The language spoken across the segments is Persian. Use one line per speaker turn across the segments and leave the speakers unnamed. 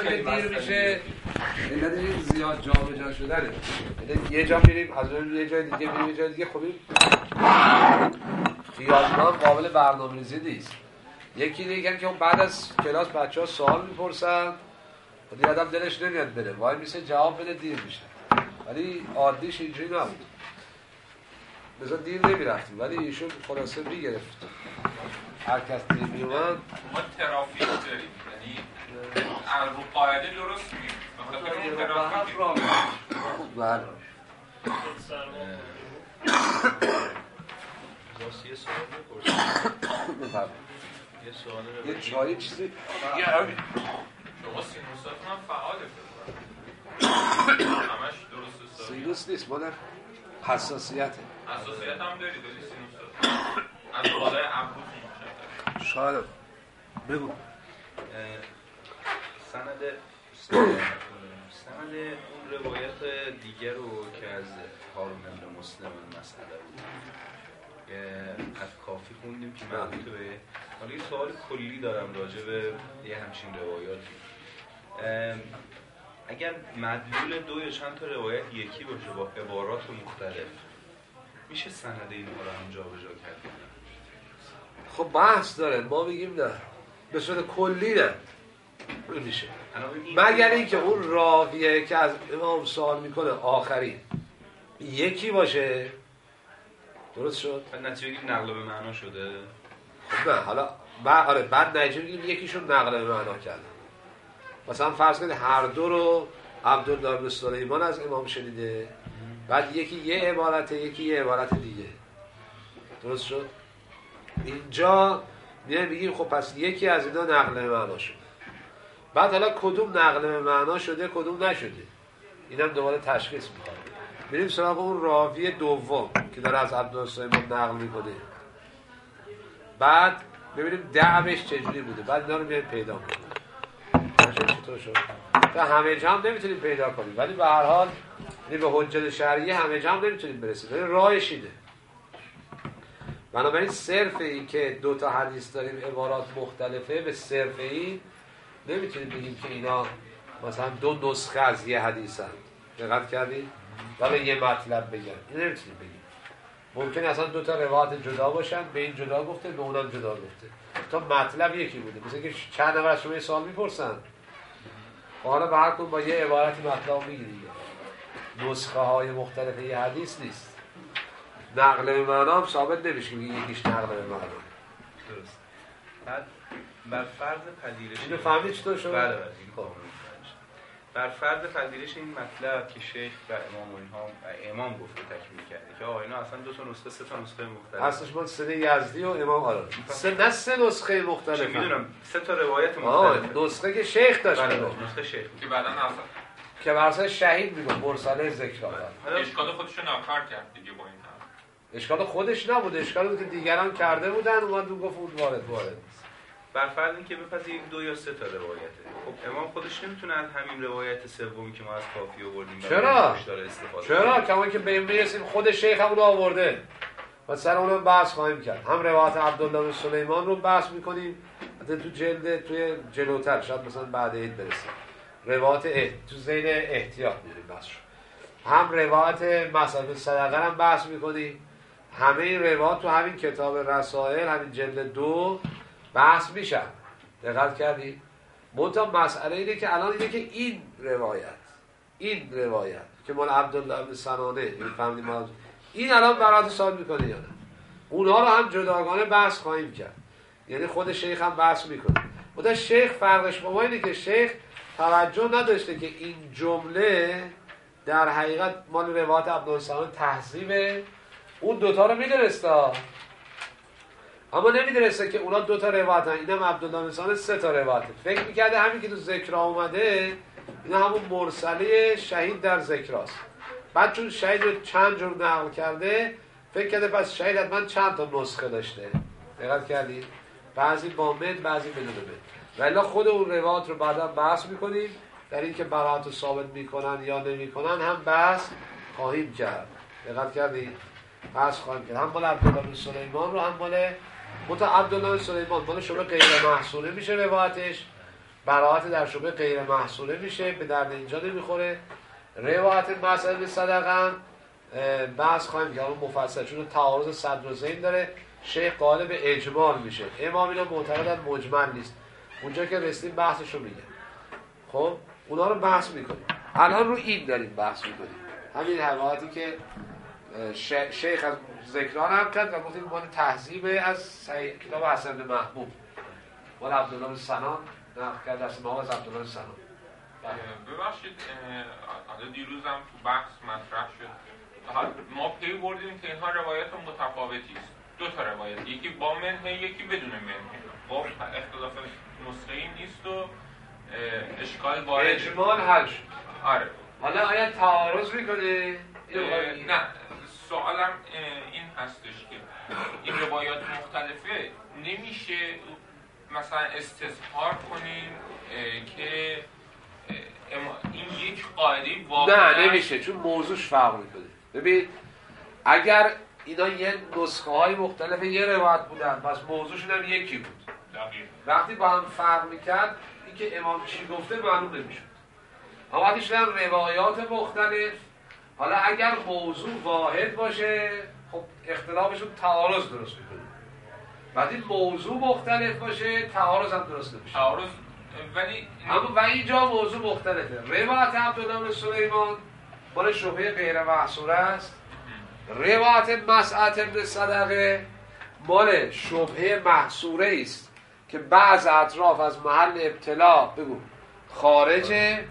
که دیر میشه علت این زیاد جا به جا شدنه. یه جا میریم از اون یه جای دیگه میریم یه جای دیگه. خب این خیال‌ها قابل برنامه‌ریزی نیست. یکی دیگه که بعد از کلاس بچه‌ها سوال میپرسن خودی آدم دلش نمیاد بره وای میشه جواب بده دیر میشه، ولی عادیش اینجوری نبود. بذار دیر نمیرفتیم ولی ایشون خلاصه میگرفت هر کس دیر میومد.
ما ترافیک داریم، یعنی رو قاعده درست میگیم بخاطر اون ترافیک.
بله
یه سوال بپرسم. یه سوال رو
یه چایی چیزی
شما سینوساتون هم فعاله همش درست
سینوس نیست مال حساسیته.
حساسیت هم دارید ولی سینوسات از بالای ابروز میشه.
شاید بگو.
سند اون روایت دیگر رو که از هارون بن مسلم مسئله بود از کافی خوندیم که مربوط به حالا یه سوال کلی دارم راجع به یه همچین روایاتی. اگر مدلول دو یا چند تا روایت یکی باشه با عبارات مختلف میشه سند اینها رو هم جابجا کرد؟
خب بحث داره، ما میگیم نه به صورت کلی نه میشه، مگر اینکه اون راویه که از امام سوال میکنه آخری یکی باشه. درست شد؟
نتیجه که نقل به معنا شده.
خب نه حالا بعد نتیجه میگیم یکیشون نقل به معنا کرده. مثلا فرض کنید هر دو رو عبدالله بن سلیمان از امام شنیده، بعد یکی یه عبارت یکی یه عبارت دیگه. درست شد؟ اینجا میگیم خب پس یکی از اینا نقل به معنا شده. بعد حالا کدوم نقل به معنا شده کدوم نشده اینم دوباره تشخیص میخواد. بریم سراغ اون راوی دوم که داره از عبدالله سلیمان نقل میکنه، بعد ببینیم دعوش چجوری بوده، بعد اینا رو میایم پیدا کنیم. چطور شد؟ تا همه جا هم نمیتونیم پیدا کنیم ولی به هر حال به حجت شرعیه همه جا هم نمیتونیم برسیم، ولی راهش اینه. بنابراین صرف این که دو تا حدیث داریم عبارات مختلفه به صرف این نمیتونیم بگیم که اینا مثلا دو نسخه از یه حدیثن. دقت کردید؟ ولی یه مطلب بگن این نمیتونیم بگیم. ممکنه اصلا دو تا روایت جدا باشن، به این جدا گفته به اونم جدا گفته تا مطلب یکی بوده. مثلا که چند نفر از شما یه سوال میپرسن حالا به هر کدوم با یه عبارتی مطلب میگیری. نسخه های مختلف یه حدیث نیست. نقل به معنا هم ثابت نمیشه که یکیش نقل به معنا.
درست. بعد بر فرض پذیرش
اینو فهمید چطور شد؟
بله خب بر فرض پذیرش این مطلب که شیخ و امام و اینها امام گفته تکمیل کرده که آقا اینا اصلا دو تا نسخه سه تا نسخه مختلف
اصلش ما سه یزدی و امام آره سه نسخه مختلفه.
میدونم سه تا روایت مختلفه.
نسخه که شیخ داشت
نسخه شیخ
که بعداً اصلا
که برسه شهید میگه مرسله ذکر
اشکال خودشو ناکار کرد دیگه با این هم.
اشکال خودش نبود، اشکال بود که دیگران کرده بودن اومد گفت اون وارد
بر فرض اینکه بپذیریم دو یا سه تا روایته. خب امام خودش نمیتونه از همین روایت سومی که ما از کافی آوردیم
چرا کما که به این میرسیم خود شیخ هم اونو آورده و سر اونم بحث خواهیم کرد. هم روایت عبدالله بن سلیمان رو بحث میکنیم حتی تو توی جلوتر شاید مثلا بعد عید برسیم روایت تو زین احتیاط میریم بحث شد. هم روایت مسائل صدقه هم بحث میکنیم. همه این روایت تو همین کتاب رسائل همین جلد 2 بحث میشن. دقت کردی؟ منتها مسئله اینه که الان اینه که این روایت که مال عبدالله بن سنانه این الان برات سوال میکنه یا نه؟ اونها رو هم جداگانه بحث خواهیم کرد. یعنی خود شیخ هم بحث میکنه. منتها شیخ فرقش با ما اینه که شیخ توجه نداشته که این جمله در حقیقت مال روایت عبدالله سنانه تحذیبه. اون دوتا رو میدونسته اما نمیدونسته که اونا دو تا روایت هن. اینم عبدالله بن سنانه سه تا روایت. فکر میکرده همین که تو ذکر اومده اینا همون مرسله شهید در ذکراست. بعد چون شهید رو چند جور نقل کرده فکر کرده پس شهید حتما چند تا نسخه داشته. دقت کردی؟ بعضی با مد بعضی بدون مد. ولی خود اون روایت رو بعدا بحث میکنیم در این که برات رو ثابت میکنن یا نمیکنن هم بحث خواهیم کرد. دقت کردی؟ بحث خواهیم کرد. هم مال عبدالله بن سلیمان رو هم مال عبدالله بن سلیمان مال شما غیر محصوله میشه روایتش. براءت در شبهه غیر محصوره میشه، به درد اینجا نمیخوره. روایت مسائل صدقه بحث خواهیم که اون مفصل، چون تعارض صدر و ذیل داره، شیخ قائل به اجمال میشه. امام اینا معتقدن مجمل نیست. اونجا که رسیدیم بحثشو میگه. خب اونا رو بحث میکنیم. الان رو این داریم بحث میکنیم، همین روایتی که شیخ از ذکران هم کرد و گفتیم مال تهذیب از کتاب حسن بن محبوب مال عبدالله بن سنان نقل کرد، از ما از عبدالله بن سنان.
ببخشید دیروز هم تو بحث مطرح شد، ما پی بردیم که اینها روایت متفاوتی است. دو تا روایت، یکی با منهه یکی بدون منهه. خب اختلاف نسخه ای نیست و اشکال وارد
اجمال حل شد.
آره.
حالا آیا تعارض میکنه؟
نه، سوالم این هستش که این روایات مختلفه نمیشه مثلا استظهار کنیم که این یک قاعده واقعا
نه نمیشه، چون موضوعش فرق میکنه. ببین اگر اینا یه نسخه های مختلف یه روایت بودن پس موضوعشون هم یکی بود، وقتی با هم فرق میکرد این که امام چی گفته معلوم نمیشد. اما وقتی شدن روایات مختلف، حالا اگر موضوع واحد باشه خب اختلافشون تعارض درست میکنه، وقتی موضوع مختلف باشه تعارض هم درست نمیشه.
تعارض ولی
اما و اینجا موضوع مختلفه. روایت عبدالله بن سلیمان مال شبهه غیر محصوره است، روایت مسعد بن صدقه مال شبهه محصوره است که بعض اطراف از محل ابتلا بگو خارجه.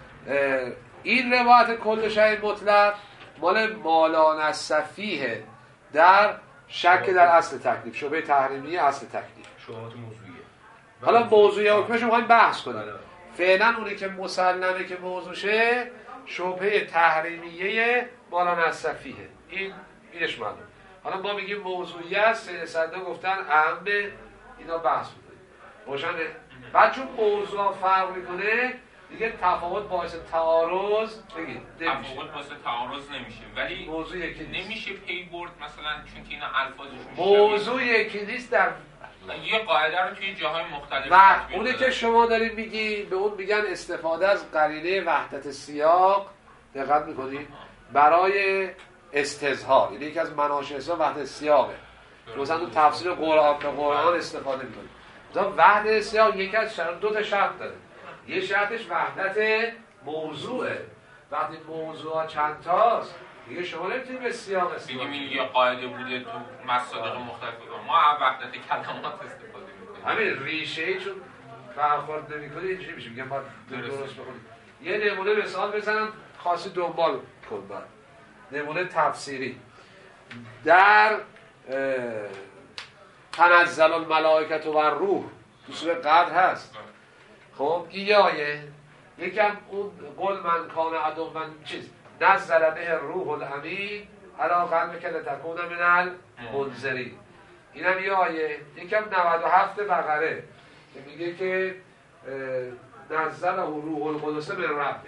این روایت کل شیء مطلق مال مالان الصفیه در شک در اصل تکلیف، شبهه تحریمیه اصل تکلیف،
شبهات موضوعیه.
حالا موضوعی حکمش رو می‌خوایم بحث کنیم. فعلا اونی که مسلمه که موضوعشه شبهه تحریمیه مالان الصفیه، اینش معلوم. حالا ما میگیم موضوعی است، سید صدر گفتن اهمه، اینا بحث می‌کنیم. روشنه؟ بعد چون موضوع فرق می‌کنه دیگه تفاوت باعث تعارض بگید نمیشه.
تفاوت باعث تعارض نمیشه، ولی
موضوع یکی نیست.
نمیشه پی برد مثلا چون که اینا الفاظشون
موضوع یکی نیست در
یه قاعده رو توی جاهای مختلف
و اونی که شما دارید میگی به اون میگن استفاده از قرینه وحدت سیاق. دقت میکنید برای استظهار، یعنی یکی از مناشئ وحدت سیاقه. مثلا تو تفسیر قرآن به قرآن استفاده میکنید. مثلا وحدت سیاق یکی از دو تا شرط داره. یه شرطش وحدت موضوعه. وقتی موضوع چند تاست دیگه شما نمیتونید به سیاق استفاده
بگیم این یه قاعده بوده تو مصادیق مختلف ما وحدت کلمات استفاده میکنیم.
همین ریشه‌ای چون برخورد نمی‌کنه اینجوری میشه، میگم باید درست بخونید. یه نمونه مثال بزنم خاصی دنبال کن. بعد نمونه تفسیری در تنزل الملائکه و الروح تو سوره قدر هست. خب این یه آیه، یکم اون قل من کان عدوا چیز نزل به روح الامین علی قلبک لتکون من المنذرین، اینم یه آیه. یکم 97 بقره که میگه که نزله روح القدس من ربک.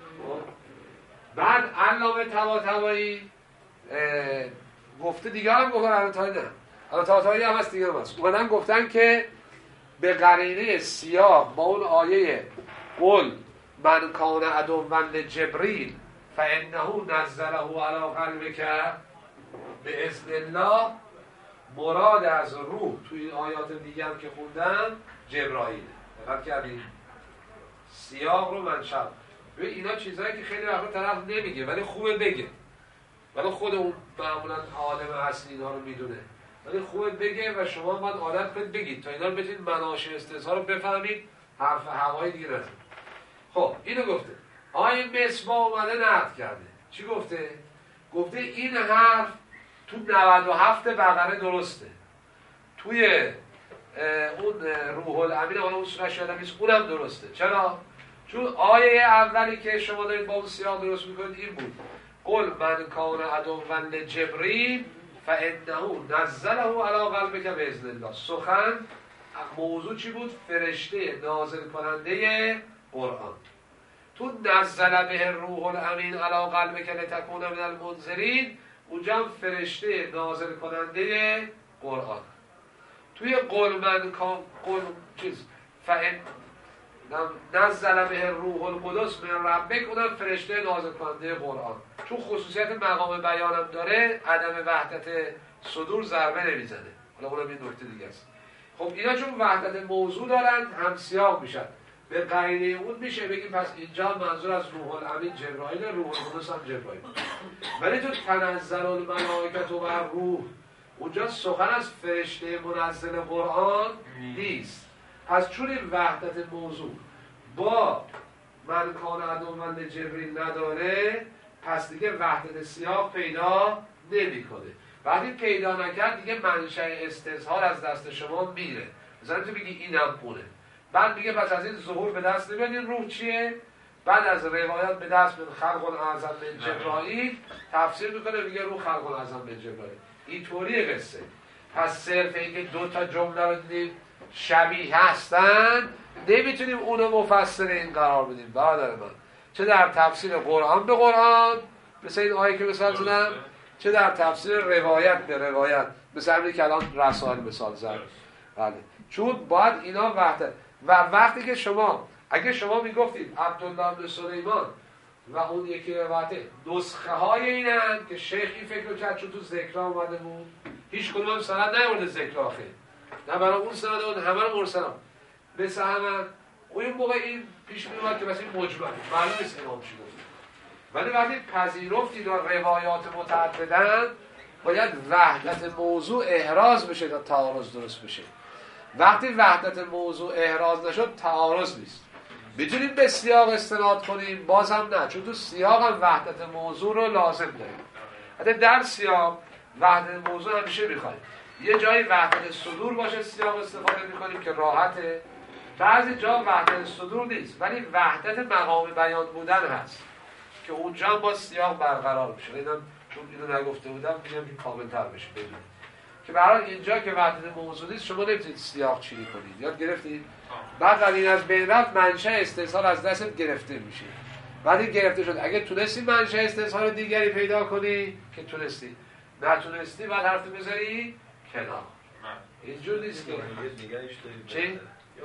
بعد علامه طباطبایی گفته دیگه هم گفتن علامه نه طباطبایی هم هست دیگه هم هست، اومدن گفتن که به قرینه سیاق با اون آیه قل من کان عدوا لجبریل فانه نزله علی قلبک باذن الله، مراد از روح توی این آیات دیگه هم که خوندم جبرائیل. دقت کردید؟ سیاق رو منشأ. ببین اینا چیزایی که خیلی وقتا طرف نمیگه ولی خوبه بگه، ولی خود اون معمولا عالم اصلی اینا رو میدونه، ولی خوبه بگه و شما باید عادت کنید بگید تا اینا رو بتونید مناشئ استظهار رو بفهمید، حرف هوایی دیگه نزنید. خب اینو گفته. آیه مصباح اومده نقد کرده. چی گفته؟ گفته این حرف تو 97 بقره درسته، توی اون روح الامین اون سورش یادم نیست اونم درسته. چرا؟ چون آیه اولی که شما دارید با اون سیاق درست میکنید این بود قل من کان عدوا لجبریل فانه نزله علی قلبک باذن الله. سخن موضوع چی بود؟ فرشته نازل کننده قرآن. تو نزل به روح الامین علی قلبک لتکون من المنذرین اونجا هم فرشته نازل کننده قرآن. توی قل من کان قل چیز فان نزل به روح القدس من ربک، اونم فرشته نازل کننده قرآن. چون خصوصیت مقام بیانم داره، عدم وحدت صدور ضربه نمیزنه. حالا اونم یه نکته دیگه است. خب اینا چون وحدت موضوع دارن هم سیاق میشن، به قرینه اون میشه بگیم پس اینجا منظور از روح الامین جبرائیل، روح القدس هم جبرائیل. ولی تو تنزل الملائکه و روح، اونجا سخن از فرشته منزل قرآن نیست. پس چون این وحدت موضوع با من کان عدوا لجبریل نداره، پس دیگه وحدت سیاق پیدا نمیکنه. وقتی پیدا نکرد دیگه منشأ استظهار از دست شما میره. مثلا تو بگی اینم اونه، بعد میگه پس از این ظهور به دست نمیاد، این روح چیه؟ بعد از روایات به دست من خلق اعظم من جبرائیل تفسیر میکنه، میگه روح خلق اعظم من جبرائیل. اینطوری قصه. پس صرف اینکه دو تا جمله رو دیدیم شبیه هستن نمیتونیم اونو مفسر این قرار بدیم. برادر من، چه در تفسیر قرآن به قرآن مثل این آیه که مثال زدم، چه در تفسیر روایت به روایت مثل همین که الان رسائل مثال زد. بله، چون باید اینا وحدت. و وقتی که اگه شما میگفتید عبدالله بن سلیمان و اون یکی روایته نسخه های اینن که شیخ این فکر رو کرد چون تو ذکرها اومده بود، هیچ کدوم هم سند نیورده ذکر آخر، نه برای اون سند بود، همه رو مرسلم مثل همه. اون موقع این پیش میومد که مثل این مجمل معلوم نیست امام چی گفت. ولی وقتی پذیرفتید و روایات متعددن، باید وحدت موضوع احراز بشه تا تعارض درست بشه. وقتی وحدت موضوع احراز نشد تعارض نیست. میتونیم به سیاق استناد کنیم، بازم نه، چون تو سیاق هم وحدت موضوع رو لازم داریم. حتی در سیاق وحدت موضوع همیشه میخوایم. یه جایی وحدت صدور باشه سیاق استفاده میکنیم که راحته، بعضی جا وحدت صدور نیست ولی وحدت مقام بیان بودن هست که اونجا با سیاق برقرار میشه. اینم چون اینو نگفته بودم میگم که کامل‌تر بشه بدونید که برای اینجا که وحدت موضوع نیست شما نمیتونید سیاق چینی کنید. یاد گرفتید؟ بعد این از بین رفت منشأ استظهار از دست گرفته میشه. وقتی گرفته شد اگه تونستی منشأ استظهار دیگری پیدا کنی که تونستی، نتونستی بعد حرف بذاری کنار. اینجور نیست که چی؟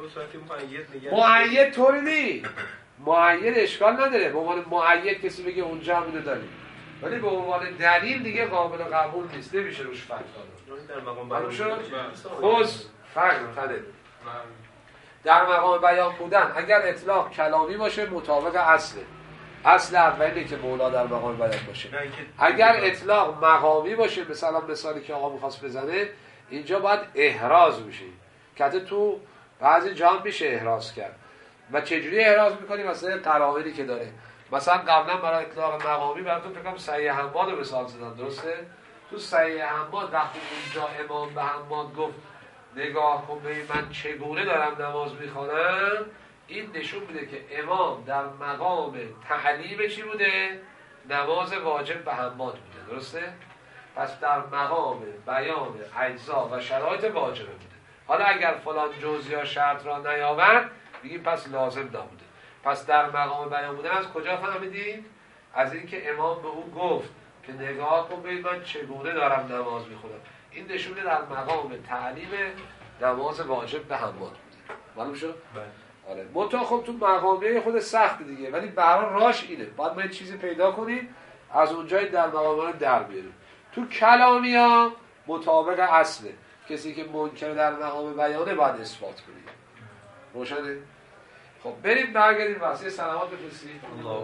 مؤید طوری نیست. مؤید اشکال نداره، به عنوان مؤید کسی بگه اونجا همینو داریم، ولی به عنوان دلیل دیگه قابل قبول نیست، نمیشه روش فتوا داد. در مقام بیان خص فرق خده در مقام بیان بودن اگر اطلاق کلامی باشه مطابق اصل اولی که مولا در مقام بیان باشه. اگر اطلاق مقامی باشه، مثلا مثالی که آقا می‌خواست بزنه، اینجا باید احراز بشه که حتی تو بعضی جا میشه احراز کرد. و چجوری احراز میکنی؟ مثلا قرائنی که داره. مثلا قبلا برای اطلاق مقامی براتون فکر کنم صحیح حماد رو مثال زدم، درسته؟ تو صحیح حماد وقتی اونجا امام به حماد گفت نگاه کن به من چگونه دارم نماز میخوانم، این نشون میده که امام در مقام تعلیم چی بوده؟ نماز واجب به حماد بوده، درسته؟ پس در مقام بیان اجزا و شرایط واجبه بوده. حالا اگر فلان جزئی شرط را نیاورد بگیم پس لازم نبوده. پس در مقام بیان بودن از کجا فهمیدیم؟ از اینکه امام به او گفت که نگاه کن ببین من چگونه دارم نماز میخونم. این نشونه در مقام تعلیم نماز واجب به حماد بوده. معلوم شد؟ آره. منتها خب تو مقامیه خود سخت دیگه، ولی به هر حال راش اینه. باید ما یه چیزی پیدا کنیم از اونجای در مقام در بیاریم. تو کلامیا مطابق اصله. کسی که منکر در مقام بیانه باید اثبات کنیم. روشنه؟ خب بریم برگردیم واسه سلامات بفرستیم.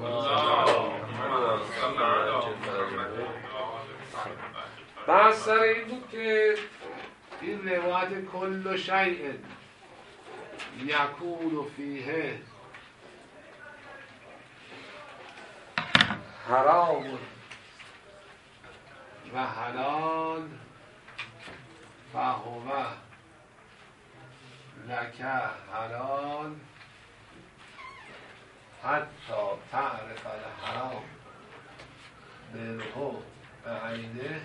بحث سر این بود که این روایت کل شیء یکون فیه حرام و حلال فهو لک حلال حتی تعرف الحرام منه بعینه.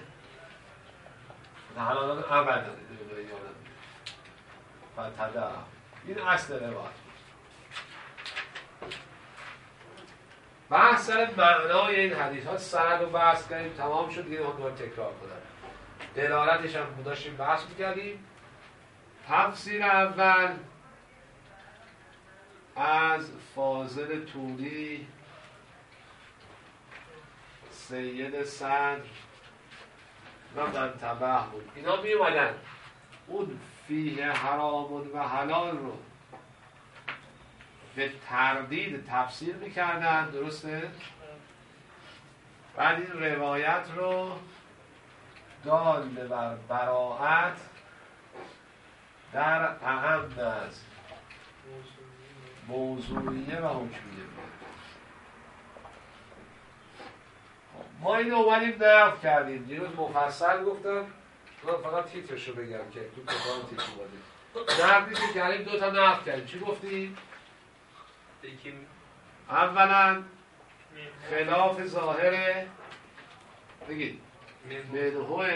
حلال ابدا فتدع. این اصل روایت. بحث سر معنای این حدیث ها سند رو بحث کردیم، تمام شد دیگه. هم تکرار کنم دلالتش هم داشتیم بحث میکردیم. تفسیر اول از فاضل طولی، سید صدر و منتبه بود. اینا می اومدن اون فیه حرام و حلال رو به تردید تفسیر میکردن، درسته؟ بعد این روایت رو دال بر براعت در اهم از موضوعیه و حکمیه. ما اینو اومدیم نقد کردیم، دیروز مفصل گفتم، من فقط تیترشو بگم که تو کتاب تیتر اومده. نقدی که کردیم 2 تا نقد کردیم. چی گفتیم؟ اولا خلاف ظاهر بگید منهوه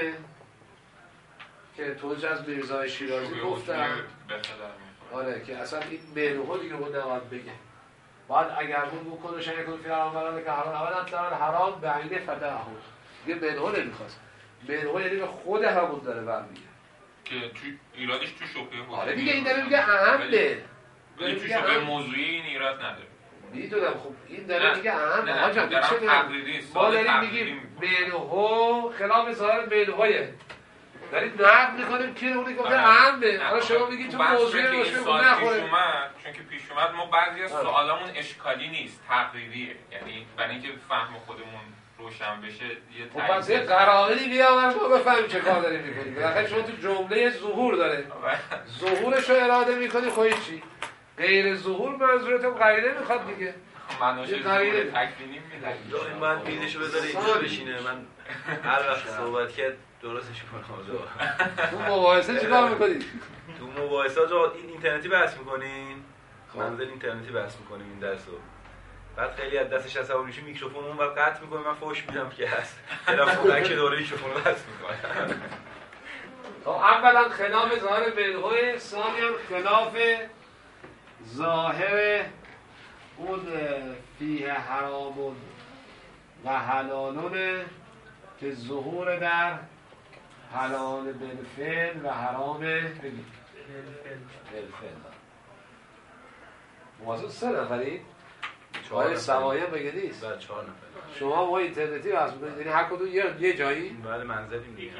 که توجه از میرزای شیرازی گفتم، آره که اصلا این منهو دیگه اون نباید بگه، باید اگر اون بکنه شنه کنه فیران برانه که حرام اولا در حرام به عینه فتح اهو دیگه منهو نمیخواست. منهو یعنی به خود همون داره برمیگه
که تو ایرادش تو شبهه بود.
آره دیگه این داره میگه اهمه،
ولی تو شبهه موضوعی این ایراد نداره.
میدونم خب این داره میگه اهمه. آجا
ما
داریم میگیم منهو خلاف ظاهر منهوه، داریم نقد میکنیم که اونی گفته اهمه. حالا شما میگید تو موضوعی باشه نخوره.
چون که پیش اومد ما بعضی از سوالامون اشکالی نیست، تقریریه، یعنی برای اینکه فهم خودمون روشن بشه یه
خب پس یه قرائنی بیاور ما بفهمیم چه کار داریم میکنیم. بالاخره شما تو جمله ظهور داره، ظهورش رو اراده میکنی، خب چی؟ غیر ظهور منظورتم قرینه میخواد دیگه.
منوش ظهور تکوینی
میدن. من میزشو بذاره اینجا بشینه، من هر وقت صحبت کرد درستش میکنم.
تو مباحثه چیکار میکنی؟
تو مباحثه جا این اینترنتی بحث میکنین، منزل اینترنتی بحث میکنیم این درسو. بعد خیلی از دستش عصبانی میشه، میکروفون اون وقت قطع میکنه، من فوش میدم که هست. طرف که دوره میکروفون رو بس میکنه.
خب اولا خلاف ظاهر منهوه، ثانیاً خلاف ظاهر اون فیه حرامون و حلالونه که ظهور در حلال بالفعل و حرام بالفعل. موضوع 3 نفرید؟ آره سوایه بگه نیست؟
بعد 4 نفر.
شما با اینترنتی بحث میکنید، یعنی هر کدوم یه جایی؟
بله منزلیم دیگه.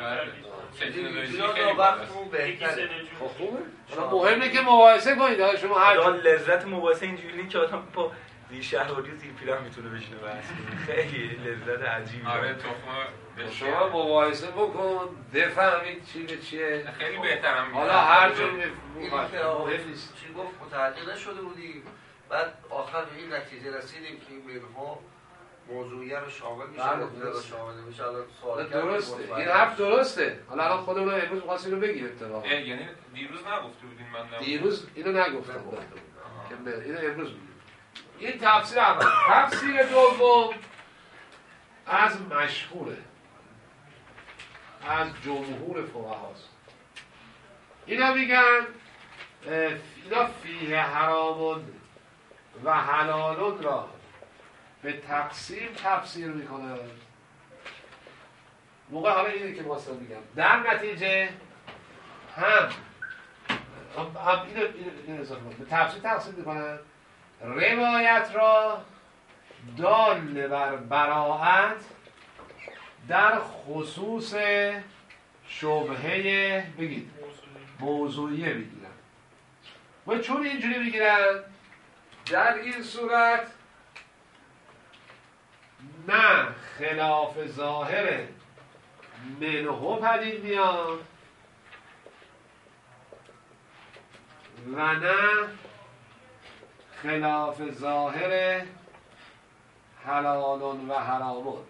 خب خوبه؟ مهمه که مباحثه کنید. شما هر
لذت مباحثه اینجوری که آدم با زیر شهرواری و زیر پیرم میتونه بشینه بحث کنه. خیلی لذت عجیبی.
آره
شما مباحثه بکن، بفهمید چی به چیه.
خیلی بهترم.
حالا هر جایی مهم نیست.
چی گفت متوجه نشده بودیم، بعد آخر به این نتیجه رسیدیم که این منها موضوعیه رو شامل میشه، مطلق شامل نمیشه. الان سوال
درسته، این حرف درسته. حالا خودمون امروز خواستیم رو بگیم اتفاقا.
یعنی دیروز نگفته بودین؟ من
دیروز اینو نگفتم که اینو امروز میگم. این تفسیر اول. تفسیر دوم از مشهوره، از جمهور فقهاست. اینا میگن اینا فیه حرامون و حلالون را به تقسیم تفسیر میکنن. موقع حالا اینه که واسه میگم در نتیجه هم اینو به تفسیر تقسیم میکنن. روایت را دال بر براعت در خصوص شبهه بگید موضوعیه میگیرن. و چون اینجوری میگیرن در این صورت نه خلاف ظاهر منهو پدید میاد و نه خلاف ظاهر حلالون و حرامون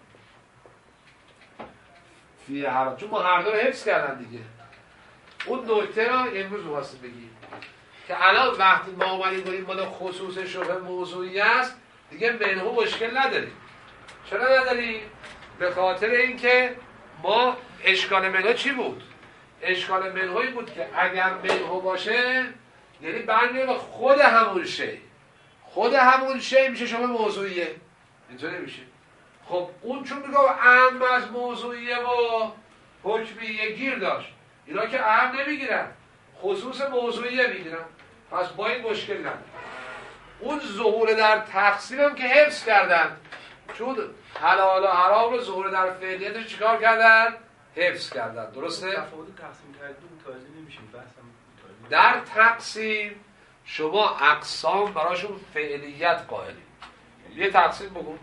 فی حرام، چون ما هر دو رو حفظ کردن دیگه. اون نکته را امروز واسه بگیم که الان وقتی ما اومدیم کنیم مال خصوص شبه موضوعی است دیگه منهو مشکل نداریم. چرا نداریم؟ به خاطر اینکه ما اشکال منهو چی بود؟ اشکال منهوی بود که اگر منهو باشه یعنی برمیاد به خود همون شی، خود همون شی میشه شبه موضوعیه. اینطوری میشه. خب اون چون میگه اهم از موضوعیه و حکمیه گیر داشت، اینا که اهم نمیگیرن، خصوص موضوعیه میگیرن. پس با این مشکل نداره. اون ظهور در تقسیم هم که حفظ کردن، چون حلال و حرام رو ظهور در فعلیتش چیکار کردن؟ حفظ کردن. درسته؟
تفاوت تقسیم کردن متوجه نمیشیم. بحثم
در تقسیم شما اقسام براشون فعلیت قائلید. یه تقسیم بگو.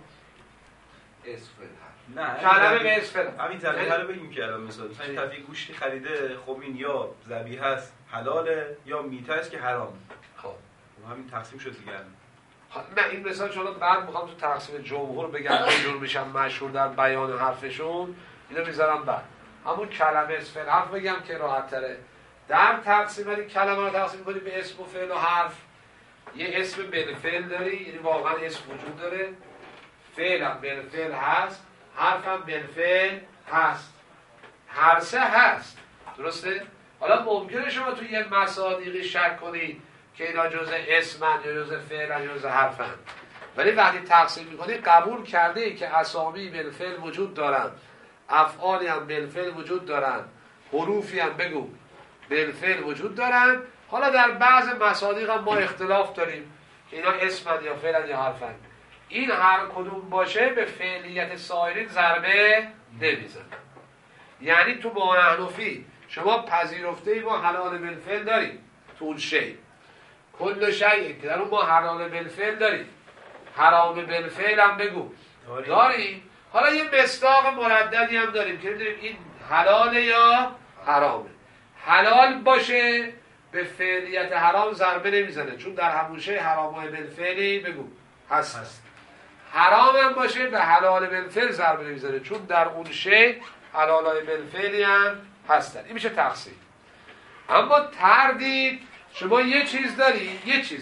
نه
کلمه به اسفل.
همین ذبیحه رو بگیم که الان مثلا طرف گوشتی خریده، خب این یا ذبیحه است حلاله یا میته است که حرام.
خب
همین تقسیم شد دیگه.
نه این مثال چون بعد میخوام تو تقسیم جمهور بگم اینجور میشن مشهور در بیان حرفشون، اینو میذارم بعد. همون کلمه اسم حرف بگم که راحت تره. در تقسیم ولی کلمه رو تقسیم کنی به اسم و فعل و حرف. یه اسم بالفعل داری، یعنی واقعا اسم وجود داره، فعل هم بالفعل هست، حرف هم بالفعل هست، هر سه هست. درسته؟ حالا ممکنه شما توی یه مصادیقی شک کنید که اینا جزء اسمن یا جزء فعلن یا جزء حرفن، ولی وقتی تقسیم میکنی قبول کرده ای که اسامی بالفعل وجود دارن، افعالی هم بالفعل وجود دارن، حروفی هم بگو بالفعل وجود دارن. حالا در بعض مصادیق هم ما اختلاف داریم که اینا اسمن یا فعلن یا حرفن. این هر کدوم باشه به فعلیت سایرین ضربه نمیزنه. یعنی تو با احنفی شما پذیرفته ای ما حلال بالفعل داریم تو اون شی، کل شیء که در اون ما حلال بالفعل داریم، حرام بالفعل هم بگو داریم. حالا یه مصداق مرددی هم داریم که می‌دونیم این حلاله یا حرامه. حلال باشه به فعلیت حرام ضربه نمیزنه چون در همون شی حرامای بالفعلی بگو هست. حرام هم باشه به حلال بالفعل ضربه نمیزنه چون در اون شی حلالای بالفعلی هم هستن. این میشه تقسیم. اما تردید شما یه چیز داری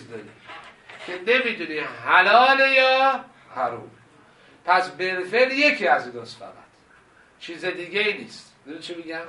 که نمیدونی حلال یا حرام، پس بالفعل یکی از ایناست، فقط چیز دیگه ای نیست. میدونی چی میگم؟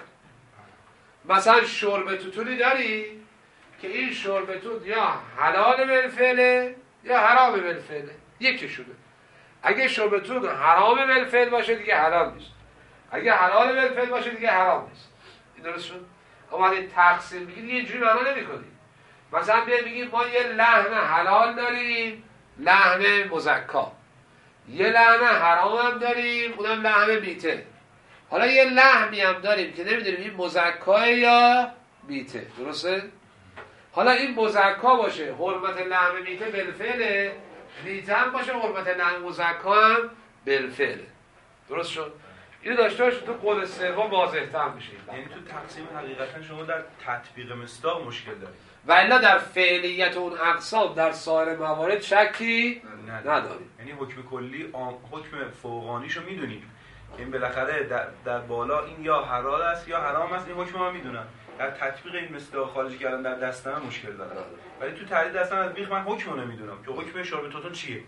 مثلا شرب توتونی داری که این شرب توت یا حلال بالفعله یا حرام بالفعله، یکیشونه. اگه شرب توت حرام بالفعل باشه دیگه حلال نیست، اگه حلال بالفعل باشه دیگه حرام نیست. این درست شد؟ اما وقتی تقسیم میگید یه جوری معنا نمی‌کنی. مثلا میگیم ما یه لحم حلال داریم، لحم مزکا، یه لحم حرام هم داریم، اونم لحم میته. حالا یه لحمی هم داریم که نمیدونیم این مزکا یا میته. درسته؟ حالا این مزکا باشه حرمت لحم میته بالفعله، میته هم باشه حرمت لحم مزکا هم بالفعله. درست شد؟ اینو داشته باش تو قول سوم واضح‌تر میشه.
یعنی تو تقسیم حقیقتا شما در تطبیق مصداق مشکل دارید.
و الا در فعلیت اون اقسام در سایر موارد شکی نداریم.
یعنی حکم کلی حکم فوقانیشو میدونیم که این بالاخره در بالا این یا حلال است یا حرام است، این حکم ما میدونم. در تطبیق این مصداق خارجی کردن در دستم مشکل دارم، ولی تو تعریف دستم از بیخ من حکم رو نمیدونم که حکم شرب توتون چیه.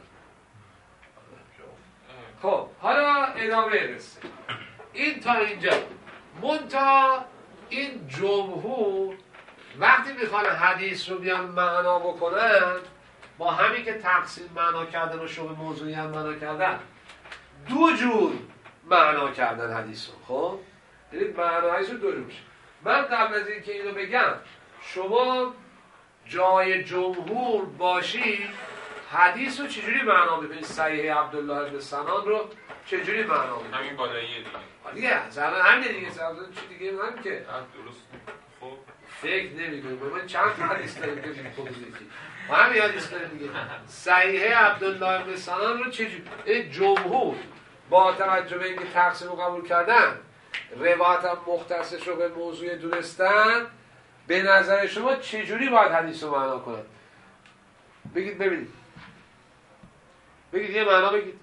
خب حالا ادامه رسه این تا اینجا. منتها این جمهور وقتی میخوان حدیث رو بیان معنا بکنن، با همین که تقسیم معنا کردن و شبه موضوعی هم معنا کردن، دو جور معنا کردن حدیث رو. خب یعنی معنایش رو دو جور میشه. من قبل از اینکه اینو بگم شما جای جمهور باشی حدیث رو چجوری معنا بکنید؟ صحیح عبدالله بن سنان رو چجوری معنا بکنید؟
همین بالاییه
دیگه زمان همین دیگه چی دیگه من که
درست. خب
فکر نمی‌کنم من چند حدیث داریم که میگم ما همین حدیث داریم دیگه. صحیح عبدالله بن سنان رو چجوری جمهور با توجه به اینکه تقسیم رو قبول کردن، روایت هم مختصش رو به موضوع دونستن، به نظر شما چجوری باید حدیث رو معنا کنن؟ بگید ببینید، بگید یه معنا بگید.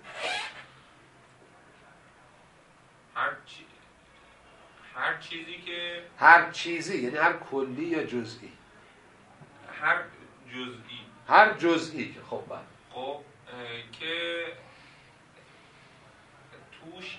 هر چیزی که
هر چیزی یعنی هر کلی یا جزئی؟
هر جزئی.
هر جزئی که خب بعد
خب که توش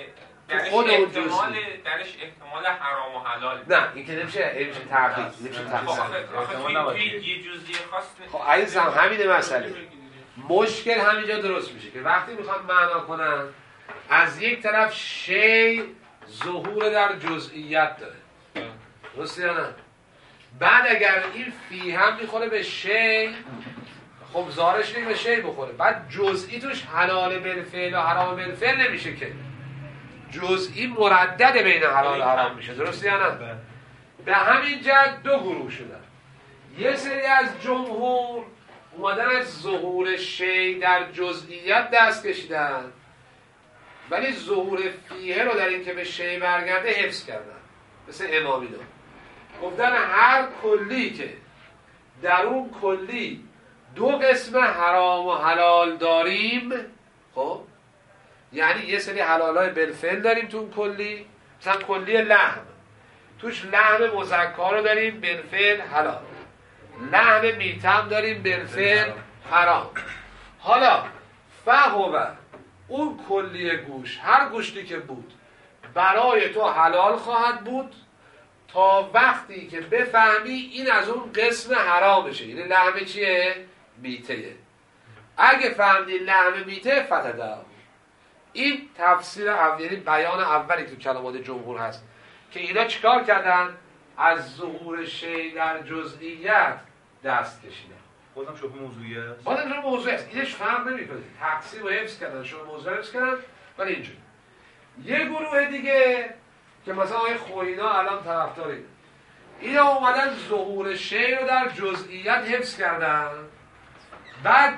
درش احتمال حرام و حلال.
نه این که نمیشه تردید، نمیشه تقسیم.
یه جزئی خاص.
خب عزیزم همین مسئله مشکل همینجا درست میشه که وقتی میخوان معنا کنن از یک طرف شی ظهور در جزئیت داره، درسته یا نه؟ بعد اگر این فی هم میخوره به شی، خب ظاهرش اینه به شی بخوره. بعد جزئی توش حلال بالفعل و حرام بالفعل نمیشه که، جزئی مردد بین حلال و حرام میشه. درسته یا نه؟ به همین جهت دو گروه شدن. یه سری از جمهور اومدن از ظهور شی در جزئیت دست کشیدن، ولی ظهور فیه رو در این که به شی برگرده حفظ کردن، مثل امامینا. گفتن هر کلی که در اون کلی دو قسم حرام و حلال داریم، خب یعنی یه سری حلالای بالفعل داریم تو اون کلی، مثلا کلی لحم، توش لحم مذکر رو داریم بالفعل حلال، لحم میتم داریم بالفعل حرام. حالا فهو اون کلی گوش، هر گوشتی که بود برای تو حلال خواهد بود تا وقتی که بفهمی این از اون قسم حرامشه. یعنی لحم چیه؟ میته. اگه فهمدی لحم میته فتده. این تفسیر یعنی بیان اولی که کلمات جمهور هست که اینا چیکار کردن؟ از ظهور شی در جزئیت دست کشیدن.
بازم شبه موضوعی است.
بازم شبه موضوعی است. اینش فرق نمی‌کنه. تقسیم و حفظ کردن، شبه موضوع حفظ کردن، ولی اینجوری. یه گروه دیگه که مثلا آقای خوینا الان طرفدار اینه. اینا اومدن ظهور شی رو در جزئیت حفظ کردن، بعد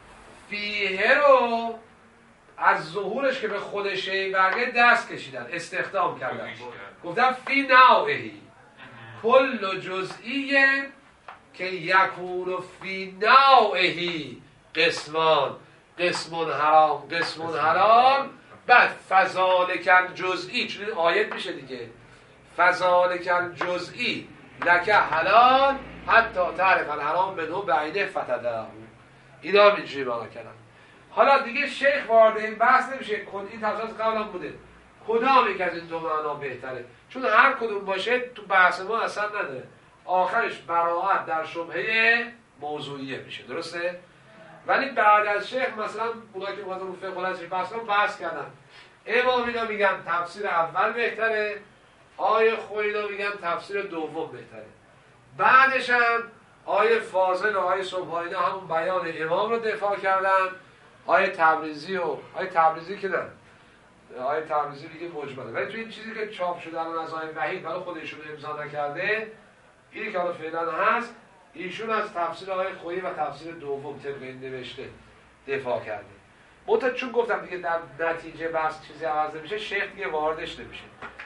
فیه رو از ظهورش که به خود شی برگه دست کشیدن، استخدام کردن. گفتن فی نوعهی کل جزئی که یکون فی نوعهی قسمان، قسم حرام قسم حلال. بعد فذالک الجزئی، چون این آیت میشه دیگه، فذالک الجزئی لک حلال حتی تعرف الحرام منه بعینه فتده. اینا هم اینجوری بیان کردن. حالا دیگه شیخ وارد این بحث نمیشه. این تفسیر قبلا بوده کدام یک از این دو معنا بهتره، چون هر کدوم باشه تو بحث ما اصلا نداره، آخرش براءت در شبهه موضوعیه میشه. درسته؟ ولی بعد از شیخ مثلا اونا که اومدن رو فقه الحدیث بحث کردن، امامینا میگن تفسیر اول بهتره، آیه خوینا میگن تفسیر دوم بهتره. بعدش هم آیه فاضل و آیه سبحانی همون بیان امام رو دفاع کردن. آیه تبریزی که نه، آیه تبریزی دیگه مجمله، ولی تو این چیزی که چاپ شده الان از آیه وحید ولی خودشون امضا نکرده، اینی که حالا فعلا هست، ایشون از تفسیر آیه خویی و تفسیر دوم طبق این نوشته دفاع کرده. منتها چون گفتم دیگه در نتیجه بحث چیزی عوض نمیشه، شیخ دیگه واردش نمیشه.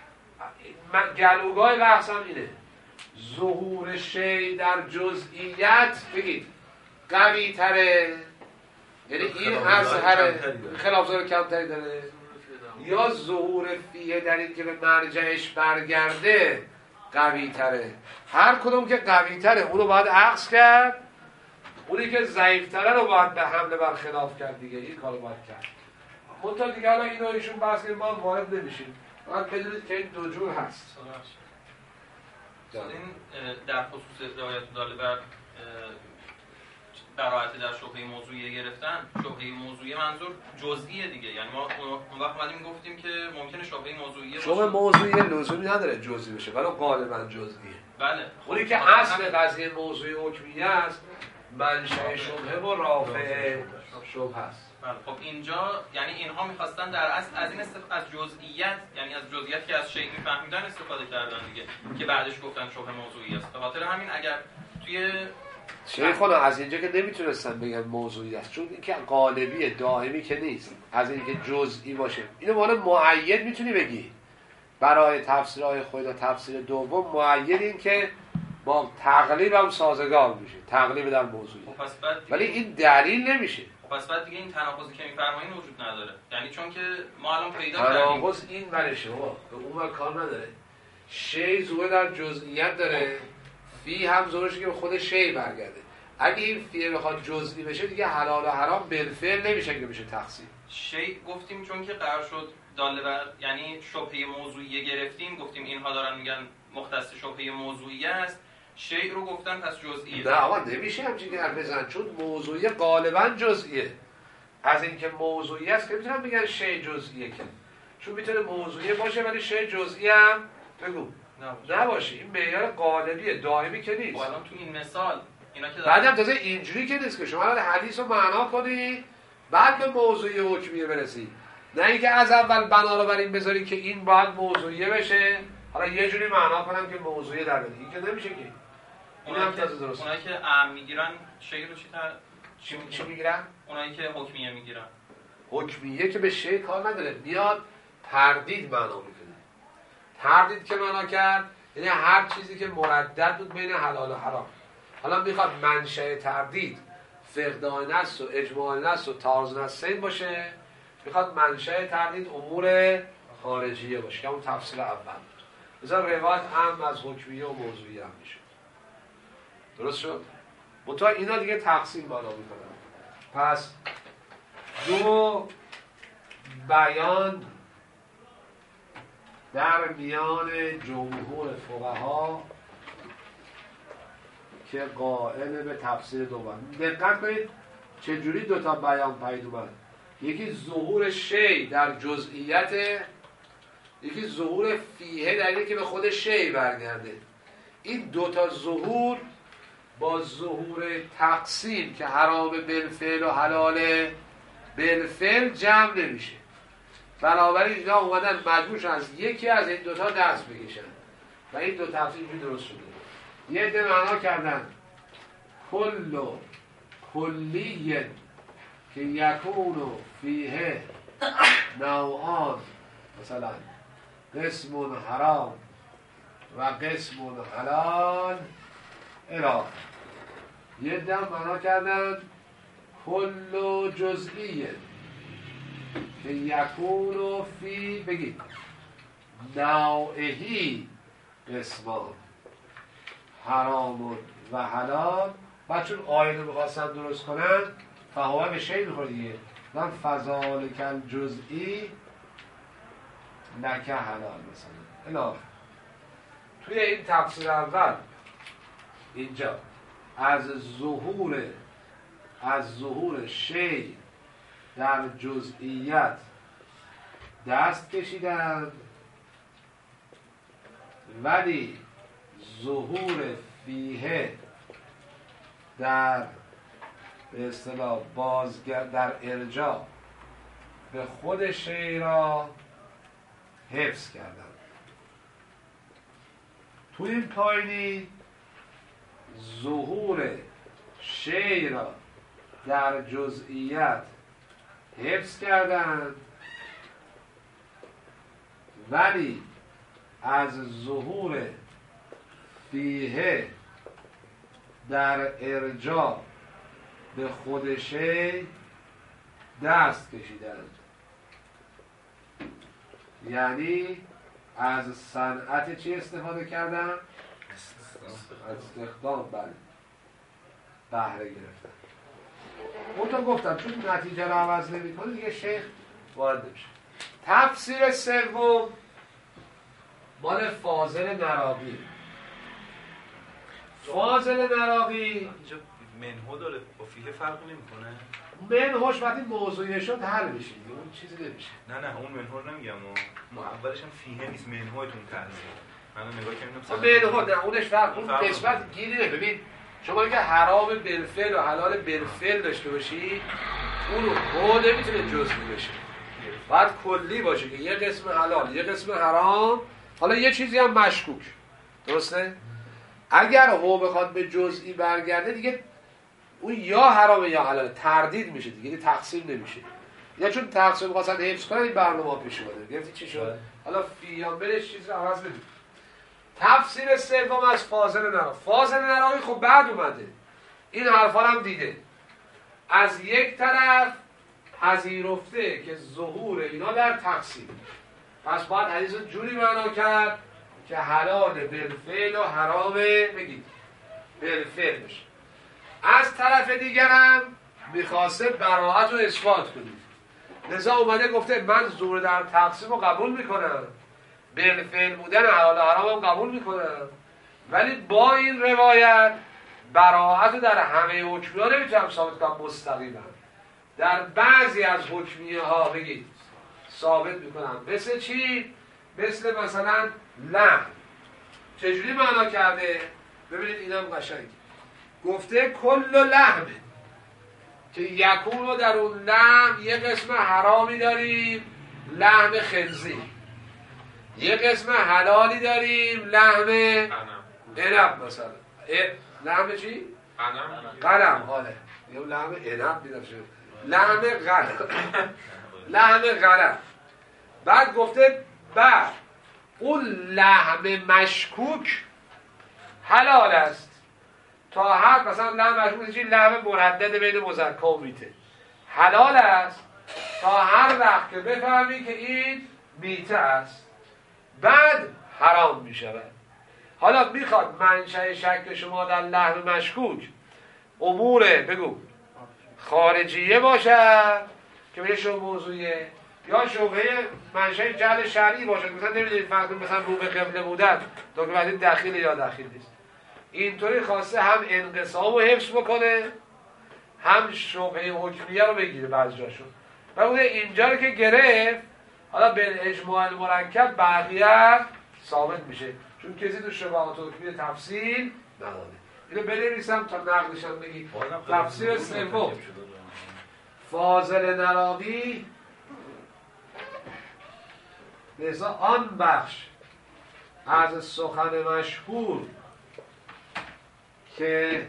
گلوگاه بحث هم اینه، ظهور شی در جزئیت بگید قوی تره، یعنی این اظهره خلافزار کمتری داره، یا ظهور فیه در این که به مرجعش برگرده قوی تره. هر کدوم که قوی تره اونو باید عکس کرد، اونی که ضعیف تره رو باید به حمله بر خلاف کرد دیگه. این کارو باید کرد. منتها دیگه حالا اینا ایشون بحث که ما وارد نمیشیم، باید بدونید که این دو جور هست.
این در خصوص رعایت داله بر براءت در شبهه موضوعیه گرفتن، شبهه موضوعیه منظور جزئیه دیگه، یعنی ما اون وقت اومدیم گفتیم که ممکنه شبهه موضوعیه
شبهه موضوعیه لزومی نداره جزئی بشه، ولی غالبا جزئیه.
بله.
اونی که اصل قضیه موضوعی حکمیه است، منشأ شبهه و رافع شبهه است.
خب اینجا یعنی اینها می‌خواستن در اصل از این از جزئیت، یعنی از جزئیاتی که از شیء می‌فهمیدن استفاده کردن دیگه، که بعدش گفتن شبهه موضوعی است. به خاطر همین اگر توی
شیخونا از اینجا که نمیتونستن بگن موضوعی است، چون این که غالبیه دائمی که نیست، از اینکه جزئی باشه. اینو مال معید میتونی بگی برای تفسیرهای خود و تفسیر دوم، معید این که با تقلیب هم سازگار میشه، تقلیب در موضوعی. ولی این دلیل نمیشه.
پس بعد دیگه این تناقضی که میفرمایین وجود نداره، یعنی چون که ما الان پیدا کردیم
تناقض این برشه بابا، به اون کار نداره. شی ظهور در جزئیت داره، فی هم ظهورش که به خود شی برگرده. اگه این فی بخواد جزئی بشه دیگه حلال و حرام بالفعل نمیشه که بشه تقسیم.
شی گفتیم چون که قرار شد داله بر، یعنی شبهه موضوعیه گرفتیم، گفتیم اینها دارن میگن مختص شبهه موضوعیه است، شی رو گفتن پس جزئیه.
نه آقا نمیشه همچین که حرف بزن، چون موضوعیه غالبا جزئیه. از اینکه موضوعی است که میتونن بگن شی جزئیه، که چون میتونه موضوعیه باشه ولی شی جزئی هم بگو نباشه. این معیار غالبیه، دائمی که نیست.
الان تو این مثال اینا که
بعدم تازه اینجوری که نیست که شما الان حدیث رو معنا کنی بعد به موضوعی حکمیه برسی، نه اینکه از اول بنا رو بر این بذاری که این باید موضوعیه بشه حالا یه جوری معنا کنم که موضوعیه در بده، این که نمیشه که این هم تازه درست.
اونایی که اهم میگیرن شی رو
چی میگیرن؟
اونایی که حکمیه میگیرن.
حکمیه که به شی کار نداره، میاد تردید معنا میکنه. تردید که معنا کرد یعنی هر چیزی که مردد بود بین حلال و حرام. حالا میخواد منشأ تردید فقدان نص و اجماع نص و تعارض نصین باشه، میخواد منشأ تردید امور خارجیه باشه که اون تفصیل اول بود. مثلا روایت هم از حکمیه و موضوعیه هم میشه. درست شد؟ منتها اینا دیگه تقسیم بالا میکنن. پس دو بیان در میان جمهور فقها که قائل به تفسیر دو بیان. دقت کنید چجوری دوتا بیان پدید اومد. یکی ظهور شی در جزئیت، یکی ظهور فیه در اینه که به خود شی برگرده. این دوتا ظهور با ظهور تقسیم که حرام بالفعل و حلال بالفعل جمع نمیشه. بنابراین اینا اومدن مجبور شدن از یکی از این دوتا دست بکشن و این دو تفسیر درست شده. یه عده معنا کردن کلی که یکون فیه نوعان، مثلا قسم حرام و قسم حلال اله. یه عده معنا کردن کل جزئیه که یکون فی بگید نوعهی قسمان حرام و حلال. بعد چون آیه رو می‌خواستن درست کنن فهوه به شی می‌خوره دیگه، من فذالک الجزئی لک حلال مثلا اله. توی این تفسیر اول اینجا از ظهور شی در جزئیت دست کشیدن، ولی ظهور فیه در به اصطلاح در ارجاع به خود شی را حفظ کردن. تو این پایینی ظهور شی را در جزئیت حفظ کردن، ولی از ظهور فیه در ارجاع به خود شی دست کشیدند. یعنی از صنعت چی استفاده کردن؟ از استخدام بهره گرفتن. اون تو گفتم چون نتیجه رو عوض نمی کنه دیگه شیخ وارد نمیشه. تفسیر سوم مال فاضل نراقی. فاضل نراقی
اینجا منهو داره با فیه فرق نمیکنه.
منهوش وقتی موضوعی شد حل میشه، اون چیزی نمیشه.
نه اون منهو رو نمیگم، ما اولش هم فیه نیست، منهوتون ترسه. من نگاه کردم
منهو نه اونش فرق، اون قسمت گیری نه. ببین شما که حرام بالفعل و حلال بالفعل داشته باشی اون رو نمیتونه جزئی بشه، باید کلی باشه که یه قسم حلال یه قسم حرام، حالا یه چیزی هم مشکوک. درسته؟ اگر هو بخواد به جزئی برگرده دیگه اون یا حرامه یا حلاله، تردید میشه دیگه، تقسیم نمیشه. یا چون تقسیم خواستن حفظ کنن این برنامه پیش اومده. گرفتی چی شد؟ حالا فیامبرش چیز رو عوض بدیم. تفسیر سوم از فاضل نراقی. فاضل نراقی خب بعد اومده این حرفا هم دیده. از یک طرف پذیرفته که ظهور اینا در تقسیم، پس باید حدیث جوری معنا کرد که حلال بالفعل و حرام بگید بالفعل بشه. از طرف دیگر هم میخواسته براءت رو اثبات کنید، لذا اومده گفته من ظهور در تقسیم رو قبول میکنم، بالفعل بودن حلال و حرام هم قبول میکنم، ولی با این روایت براءت رو در همه حکمیه ها نمیتونم ثابت کنم مستقیما، در بعضی از حکمیه ها بگید ثابت میکنم. مثل چی؟ مثل مثلا لحن. چجوری معنا کرده؟ ببینید اینم قشنگ. گفته کل لحمه که یکون رو در اون لحم یه قسم حرامی داریم لحم خنزیر، یه قسم حلالی داریم لحم عنب مثلا. لحم چی؟ غنم. آره یه لحم عنب دیدم شد، لحم غنم. لحم غنم. بعد گفته بعد اون لحم مشکوک حلال است تا هر مثلا لحم مشکوک چی؟ لحم مردد بین مذکر و میته حلال است تا هر وقت که بفهمی که این میته است، بعد حرام می شود. حالا میخواد منشأ شک شما در لحم مشکوک امور بگو خارجیه باشد که به شما موضوعیه، یا شبهه منشأ جهل شرعی باشد، مثلا نمیدونید فرض مثلا رو به قبله بودن تا که بعد داخل یا داخل نیست. اینطوری خواسته هم انقسام رو حفظ بکنه هم شبهه حکمیه رو بگیره بعض جاشون. و بوده اینجا رو که گرفت حالا به اجماع مرکب بقیه ثابت میشه، چون کسی تو شبهات حکمیه تفصیل نداده. اینو بنویسم تا نقلش هم بگی. تفسیر سوم فاضل نراقی لذا آن بخش از سخن مشهور که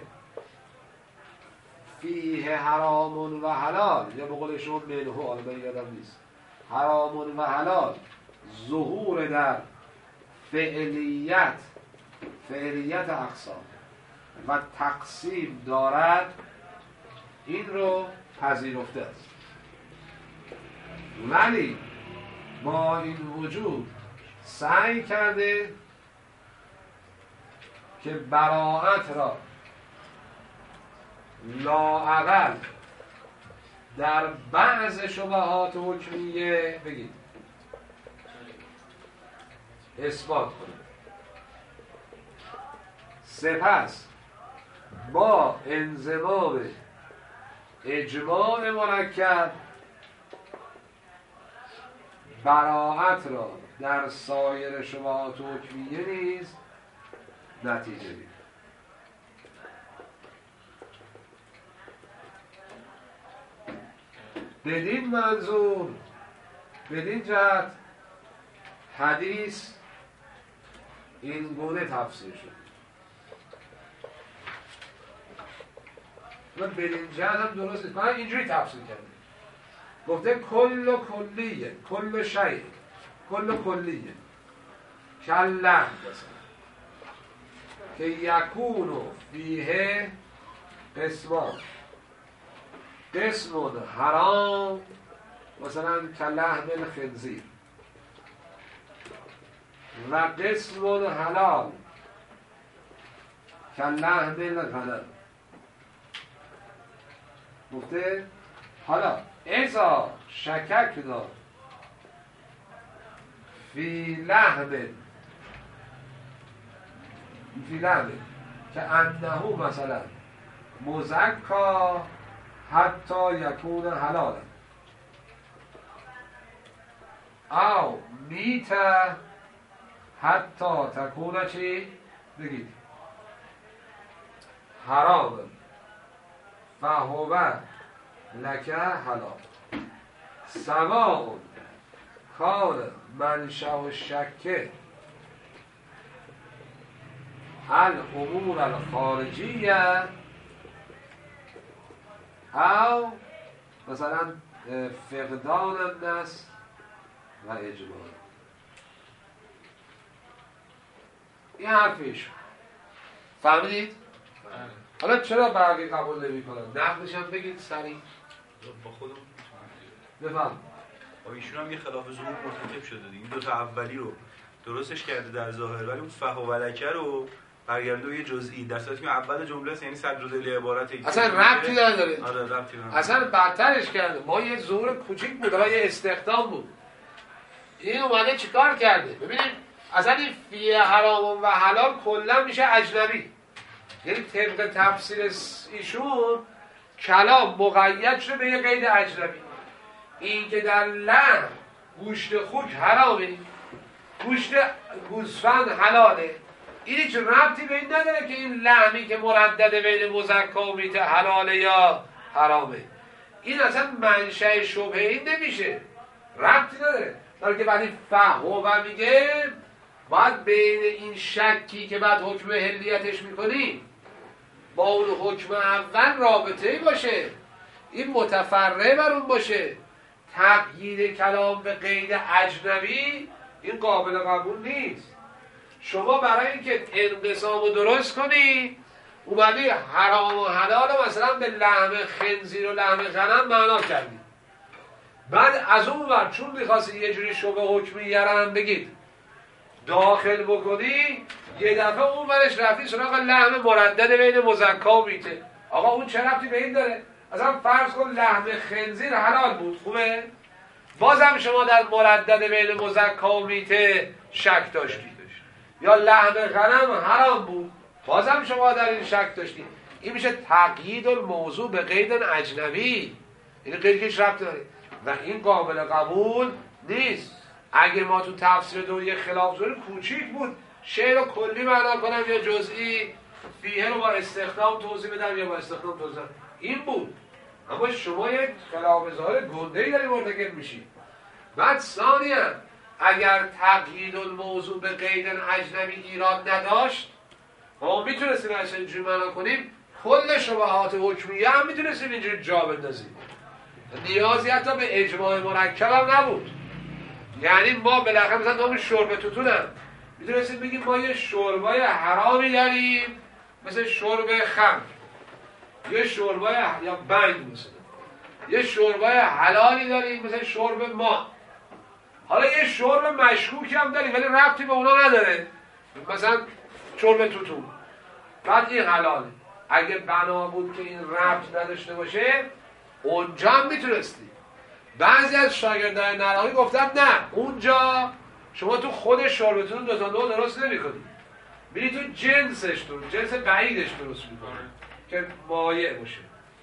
فیه حرام و حلال، یا به قول شما منه، حالا من یادم نیست، حرام و حلال ظهور در فعلیت اقسام و تقسیم دارد، این رو پذیرفته است. ولی با این وجود سعی کرده که براءت را لااقل در بعض شبهات حکمیه بگید اثبات کنه. سپس با انضمام اجماع مرکب براءت را در سایر شبهات حکمیه نیز نتیجه دید. بدین منظور، بدین جهت حدیث این گونه تفسیر شد. و بدین جهت هم درست نیست. من اینجوری تفسیر کردم، گفته کل کلیه، کل شیء، کل کلیه کلم که یکونو فیه قسمان، قسم حرام مثلا کلحم الخنزیر و قسم حلال کلحم الغنم. گفته حالا اذا شکک دار فی لحم که انه مثلا مزکا حتی یکون حلالا او میته حتی تکونه چی؟ بگید حرام فهوه لکه حلال سواء کان منشأ الشک الامور الخارجیه او مثلا فقدان النص و اجماع. این حرفش فهمیدید؟ حالا چرا بقیه قبول نمی کنن؟ نقلش هم بگید سریع
با خودم
بفهم.
ایشون هم یه خلاف ظهور مرتکب شده دیگه. این دوتا اولی رو درستش کرده در ظاهر، ولی اون فه و ولکه رو برگرده یه جزئی، در صورتی که اول جمله است، یعنی صد جزئی عبارت
اصلا ربطی نداره.
آره ربطی نداره.
اصلا بدترش کرده. ما یه ظهور کوچیک بود و یه استخدام بود. این اومده چیکار کرده؟ ببینید اصلا این فیه حرام و حلال کلا میشه اجنبی. یعنی طبق تفسیر ایشون کلام مقید شده به یه قید اجنبی. این که در لحم گوشت خوک حرامه، گوشت گوسفند حلاله، این هیچ ربطی به این نداره که این لحمی که مردد بین مزکا و میته حلاله یا حرامه. این اصلا منشأ شبهه این نمیشه، ربطی نداره. در که بعد این فهو میگه باید بین این شکی که بعد حکم حلیتش میکنی با اون حکم اول رابطه‌ای باشه، این متفرع بر اون باشه. تقیید کلام به قید اجنبی این قابل قبول نیست. شما برای اینکه انقسام رو درست کنی اومدی حرام و حلال مثلا به لحم خنزیر و لحم غنم معنا کردی، بعد از اون ور چون میخواستی یه جوری شبه حکمیه رو هم بگید داخل بکنی، یه دفعه اون ورش رفتی سراغ لحم مردد بین مزکا و میته. آقا اون چه ربطی به این داره؟ اصلا فرض کن لحم خنزیر حلال بود، خوبه؟ بازم شما در مردد بین مزکا و میته شک داشتی، یا لحم غنم حرام بود بازم شما در این شک داشتی. این میشه تقیید الموضوع به قید اجنبی، این قید که ربط داره و این قابل قبول نیست. اگه ما تو تفسیر دویه خلاف ظهور کوچیک بود شعر رو کلی معنا کنم یا جزئی، فیه رو با استخدام توضیح بدم یا با استخدام توضیح بدم، این بود. اما شما یک خلاف ظاهر گنده‌ای داری مرتکب میشی. بعد ثانیاً اگر تقیید الموضوع به قید اجنبی ایراد نداشت ما میتونستیم اصلا اینجوری معنا کنیم کل شبهات حکمیه هم میتونستیم اینجوری جا بندازیم، نیازی حتی به اجماع مرکب هم نبود. یعنی ما بالاخره مثلا نام شرب توتون هم میتونستیم بگیم ما یه شربای حرامی داریم مثل شرب خمر، یه شربای یا بنگ مثلا، یه شربای حلالی داریم مثل شرب ما. حالا یه شرب مشکوکی هم داریم ولی ربطی به اونا نداره، مثلا شرب توتون، بعد این حلاله. اگه بنا بود که این ربط نداشته باشه اونجا هم میتونستی. بعضی از شاگردان نراقی گفتن نه، اونجا شما تو خود شربتون دو تا نوع درست نمی کنی، میری تو جنسش درست، جنس بعیدش درست میکنی که مایع باشه.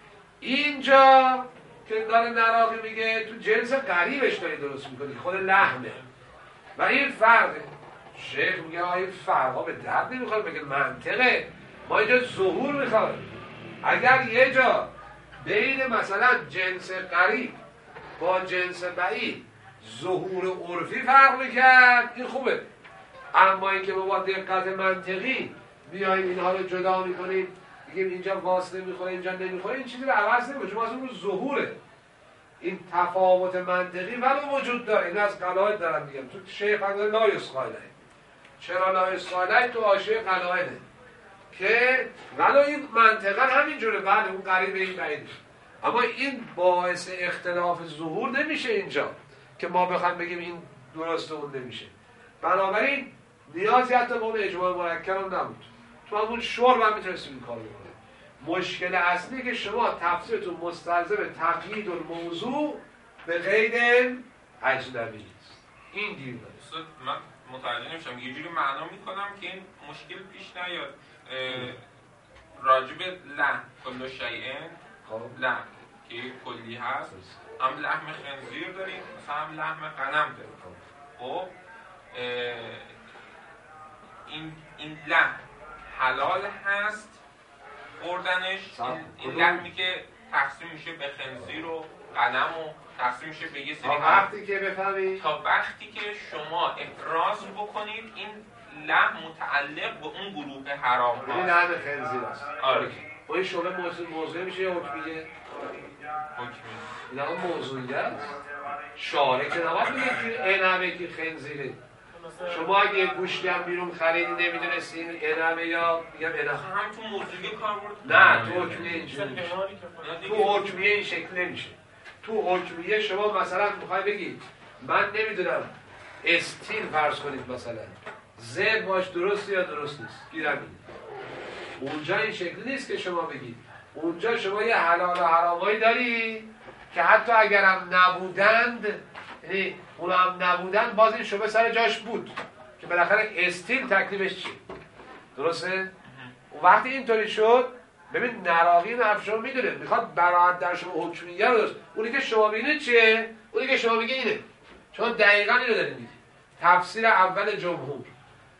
اینجا که داره نراقی میگه تو جنس قریبش داری درست میکنی، خود لحمه و این فرقه. شیخ میگه این فرقا به درد نمیخوره، بگه منطقه، ما اینجا ظهور میخوایم. اگر یه جا بین مثلا جنس قریب با جنس بعید ظهور عرفی فرق میکرد این خوبه، اما اینکه با دقت منطقی بیاییم اینها رو جدا میکنیم بگیم اینجا واسطه میخوره اینجا نمیخوره، این چیزی رو عوض نمیکنه، چون اصلا اون ظهوره. این تفاوت منطقی ولو وجود داره. این از قلائد دارم میگم، تو شیخ اندازه لا یسقاله. چرا لا یسقاله؟ تو حاشیه قلائده که ولو این منطقه همینجوره، بله اون قریب این بعیده، اما این باعث اختلاف ظهور نمیشه اینجا که ما بخوایم بگیم این درسته اون نمیشه. بنابراین نیازی حتی به اون اجماع مرکب هم نبود، تو همون شرب هم میتونستیم این کار بکنیم. مشکل اصلی که شما تفسیرتون مستلزم تقیید الموضوع به قید اجنبی نیست. این دیر داره.
من متوجه نمیشم، یه جوری معنا میکنم که این مشکل پیش نیاد. راجب لحم کل شیئن، لحم که کلی هست، هم لحم خنزیر داریم هم لحم غنم داریم. خب این لحم حلال هست خوردنش، این لحمی که تقسیم میشه به خنزیر و غنم و تقسیم میشه به یه سری
وقتی که بفهمید
تا وقتی که شما افراز بکنید این لحم متعلق به اون گروه حرام هست.
این لحم خنزیر است.
آره.
این شعبه موضوع میشه یا حکمیه؟
حکمیه.
این هم موضوعیه است. شارع که نباید میگه که عنبه که خنزیره. شما اگه یه گوشتی هم بیرون خریدی نمیدونستین عنبه یا میگم عنبه.
هم تو موضوعی کار برد؟
نه تو حکمیه اینجوری نمیشه. تو حکمیه این شکل نمیشه. تو حکمیه شما مثلا میخوای بگید من نمیدونم استیل فرض کنید مثلا زد باش درست یا درست نیست گیرم این. اونجا این شکلی نیست که شما بگید. اونجا شما یه حلال و حرامایی داری که حتی اگرم نبودند، یعنی اونا هم نبودند باز این شبه سر جاش بود که بالاخره استیل تکلیفش چیه؟ درسته؟ اون وقتی اینطوری شد ببین نراقی این حرف شما میدونه، میخواد براعت در شما حکمیه رو درست. اونی که شما بینید چیه؟ اونی که شما میگه اینه. شما دقیقا اینو دارید میگید. تفسیر اول جمهور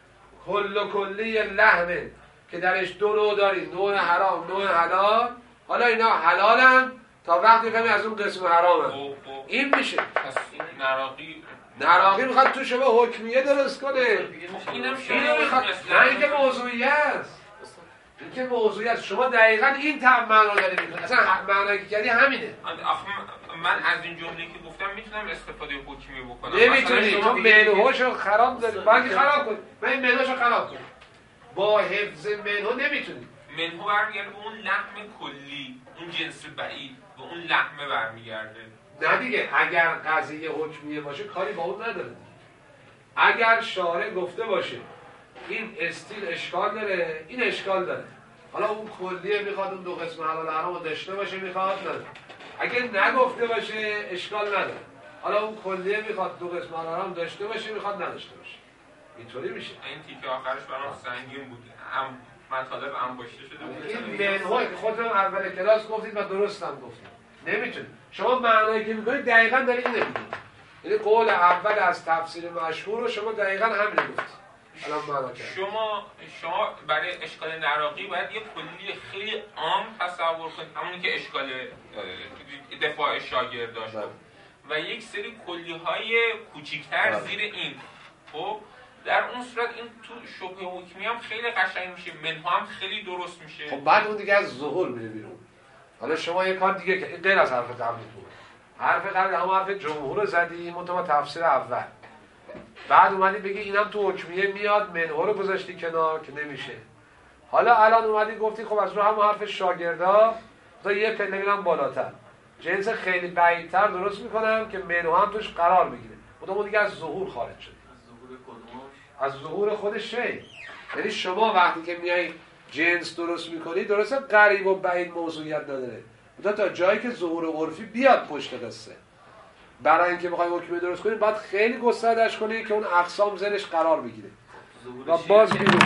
کلی لحمه که درش دو نوع داریم، نوع حرام، نوع حلال. حالا اینا حلالن تا وقتی کمی از اون قسم حرامن. این میشه.
پس این
نراقی میخواد تو شما حکمیه درست کنه. اینو میخواد. نه اینکه موضوعی است. اینکه موضوعی است. شما دقیقاً این معنا دارید میکنید. اصلا معنی که کردی همینه.
من از این جمله که گفتم میتونم استفاده حکمی بکنم.
نمیتونی. تو منهوشو خراب داری. باید خراب کنی. من این منهوشو خراب کنم. با حفظ منهو نمیتونی.
منهو برمیگرده به اون لحم کلی، اون جنس بعید، به اون لحمه برمیگرده.
نه دیگه، اگر قضیه حکمیه باشه کاری با اون نداره. اگر شارع گفته باشه این استیل اشکال داره، این اشکال داره، حالا اون کلیه میخواد اون دو قسم حلال حرام داشته باشه، میخواد نداره. اگر نگفته باشه اشکال نداره، حالا اون کلیه میخواد دو قسم حلال حرام داشته باشه، میخواد نداشته باشه. اینطوری میشه.
این تیکه آخرش برام سنگین بود. مطالب انباشته شده بود.
این منهوی که خودتون اول کلاس گفتید و درست هم گفتید. نمیتونید. شما معنایی که میکنید دقیقاً دارید اینو میگید. یعنی قول اول از تفسیر مشهور رو شما دقیقاً همین گفتید. الان معنا کرد.
شما برای اشکال نراقی باید یه کلی خیلی عام تصور کنید، همونی که اشکال دفاع شاگرد داشت و یک سری کلی‌های کوچیک‌تر زیر این. خب در اون صورت این تو شبه حکمی هم خیلی قشنگ میشه، منها هم خیلی درست میشه.
خب بعد اون دیگه از ظهور میره بیرون. حالا شما یه کار دیگه که غیر از حرف قبلیتون، حرف قبل هم حرف جمهور رو زدی منتها تفسیر اول، بعد اومدی بگی اینم تو حکمیه میاد، منها رو گذاشتی کنار که نمیشه. حالا الان اومدی گفتی خب از رو هم حرف شاگردا تا یه پله میرم بالاتر، جنس خیلی بعیدتر درست میکنم که منها هم توش قرار بگیره. اون دیگه از ظهور خارج شد. از ظهور خود شی. یعنی شما وقتی که میای جنس درست میکنی، درسته قریب و بعید موضوعیت نداره، تا جایی که ظهور عرفی بیاد پشت قصه. برای اینکه بخوای حکمی درست کنی باید خیلی گستردهش کنی که اون اقسام زنش قرار بگیره و باز بیرون.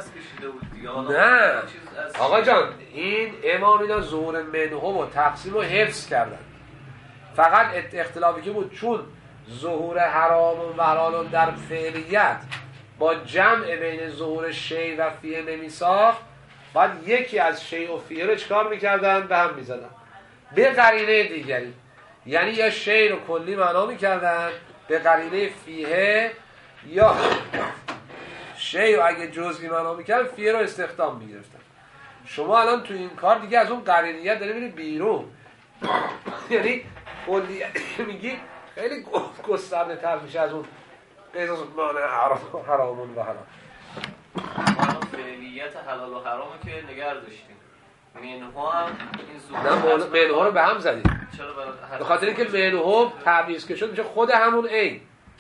نه آقا جان، این امام اینا ظهور منهو و تقسیم رو حفظ کردن. فقط اختلافی که بود چون ظهور حرام و حلال در فعلیت با جمع بین ظهور شیء و فیه نمیساخت، باید یکی از شیء و فیه رو چکار میکردن؟ به هم میزدن به قرینه دیگری. یعنی یا شیء رو کلی معنا میکردن به قرینه فیه، یا شیء رو اگه جزئی معنا میکردن فیه رو استخدام میگرفتن. شما الان تو این کار دیگه از اون قرینیت داری میری بیرون. یعنی کلیت میگی خیلی گسترده تر میشه از اون قیزاز مانع حرامون و حلال.
ما فعلیت حلال و حرامو که نگه داشتیم، منها هم این
زور نه منها رو به هم زدیم.
چرا؟
به خاطر اینکه منها تعویض که شد میشه خود همون عین.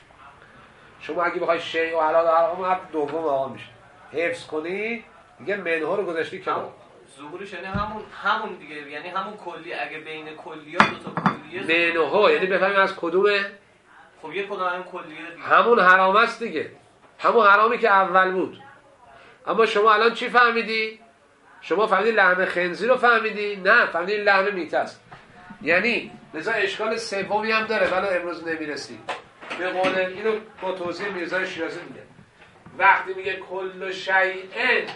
شما اگه بخوای شیء و حلال و حرام هم دوم آقا میشه حفظ کنی دیگه منها رو گذاشتی کنار.
ظهورش یعنی همون دیگه، یعنی همون کلی. اگه بین کلیات دو تا کلیه
منها یعنی بفهمیم از کدومه.
خب یه کدوم همون کلیه دیگه،
همون حرام است دیگه، همون حرامی که اول بود. اما شما الان چی فهمیدی؟ شما فهمیدی لحم خنزیر رو فهمیدی؟ نه، فهمیدی لحم میته است. یعنی لذا اشکال سومی هم داره ولی امروز نمیرسیم. به قول اینو با توضیح میرزای شیرازی میگه وقتی میگه کل شیء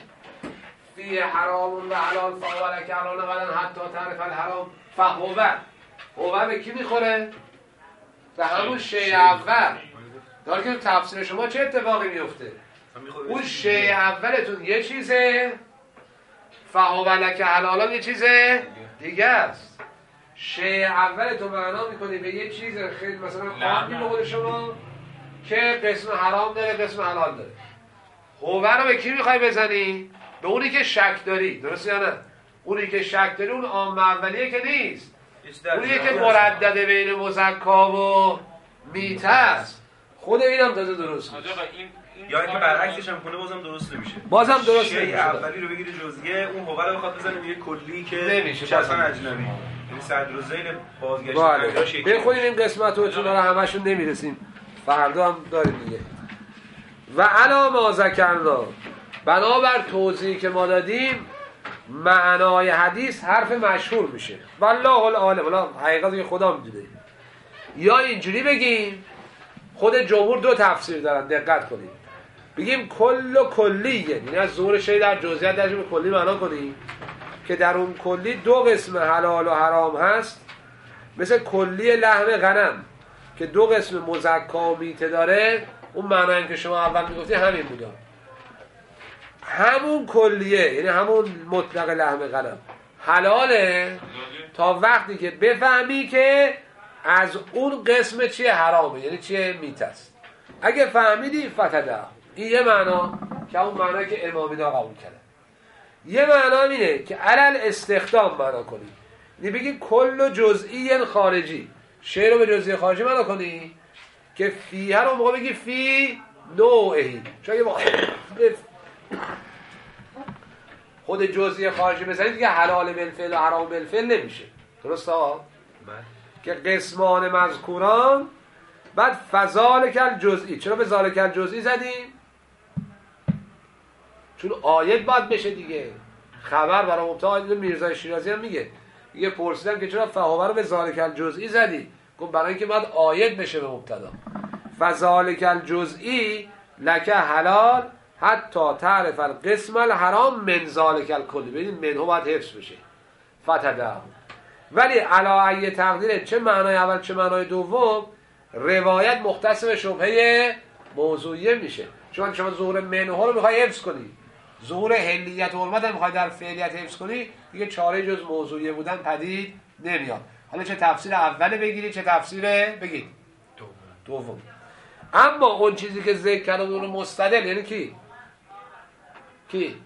فی حرام و حلال فاولک حلال ولن حتی تعرف الحرام فهو به کی میخوره؟ به همون شیء اول. داره که تفسیر شما چه اتفاقی میفته؟ اون شیء اولتون یه چیزه، فاولک حلالا یه چیزه دیگه است. شیء اولتون معنا میکنی به یه چیز خیلی مثلا قابلی به قول شما که قسم حرام داره قسم حلال داره. هوه رو به کی میخوای بزنی؟ به اونی که شک داری، درسته یا نه؟ اونی که شک داری اون عام اولیه که نیست، اونیه که مردده بین مزکا و میته است. خود اینم تازه درست میشه.
یا اینکه برعکسش هم کنه بازم درست نمیشه.
بازم درست
نمیشه.
نمیشه.
اولی رو بگیری جزئیه، اون هوه رو بخواد بزنه یه کلی که
نمیشه.
اصلا اجنبی. یعنی صدر و ذیل بازگشت
بله.
نجاش یکی.
بخونیم این قسمت رو چون رو همشون نمیرسیم. فردا هم داریم دیگه. و علا ما ذکرنا، بنابر توضیحی که ما دادیم معنای حدیث حرف مشهور میشه. والله العالم، والا حقیقت که خدا میدونه. یا اینجوری بگیم خود جمهور دو تفسیر دارن، دقت کنید. بگیم کل و کلیه، یعنی از ظهور شی در جزئیات درش به کلی معنا کنیم که در اون کلی دو قسم حلال و حرام هست، مثل کلی لحم غنم که دو قسم مزکا و میته داره. اون معنایی که شما اول میگفتی همین بوده، همون کلیه یعنی همون مطلق لحم غنم حلاله تا وقتی که بفهمی که از اون قسم چیه حرامه، یعنی چیه میته است. اگه فهمیدی فتده، این یه معنا که اون معنایی که امامینا قبول کرده. یه معنا اینه که علل استخدام معنا کنی، یعنی بگی کل جزئی خارجی، شی رو به جزئی خارجی معنا کنی که فیه رو موقع بگی فی نوعی، چون اگه خود جزئی خارجی بزنید دیگه حلال بالفعل و حرام بالفعل نمیشه. درسته ها؟ که قسمان مذکوران بعد فذالک الجزئی. چرا به ذالک الجزئی زدیم؟ چون آیت باید بشه دیگه، خبر برای مبتدا. میرزا شیرازی هم میگه پرسیدم که چرا فهوه رو به ذالک الجزئی زدی؟ گفت برای اینکه باید آیت بشه به مبتدا. فذالک الجزئی لک حلال حتی تعرف القسم الحرام من ذالک الکلی. ببینید منه باید حفظ بشه فتده. ولی علی ای تقدیر، چه معنای اول چه معنای دوم، روایت مختص به شبهه موضوعیه میشه. چون شما ظهور منه ها رو میخوای حفظ کنی، ظهور حلیت و حرمت هم میخوای در فعلیت حفظ کنی، دیگه چاره جز موضوعیه بودن پدید نمیاد. حالا چه تفسیر اول بگیری چه تفسیر بگید دوم. اما اون چیزی که ذکر کردم اون مستدل یعنی کی؟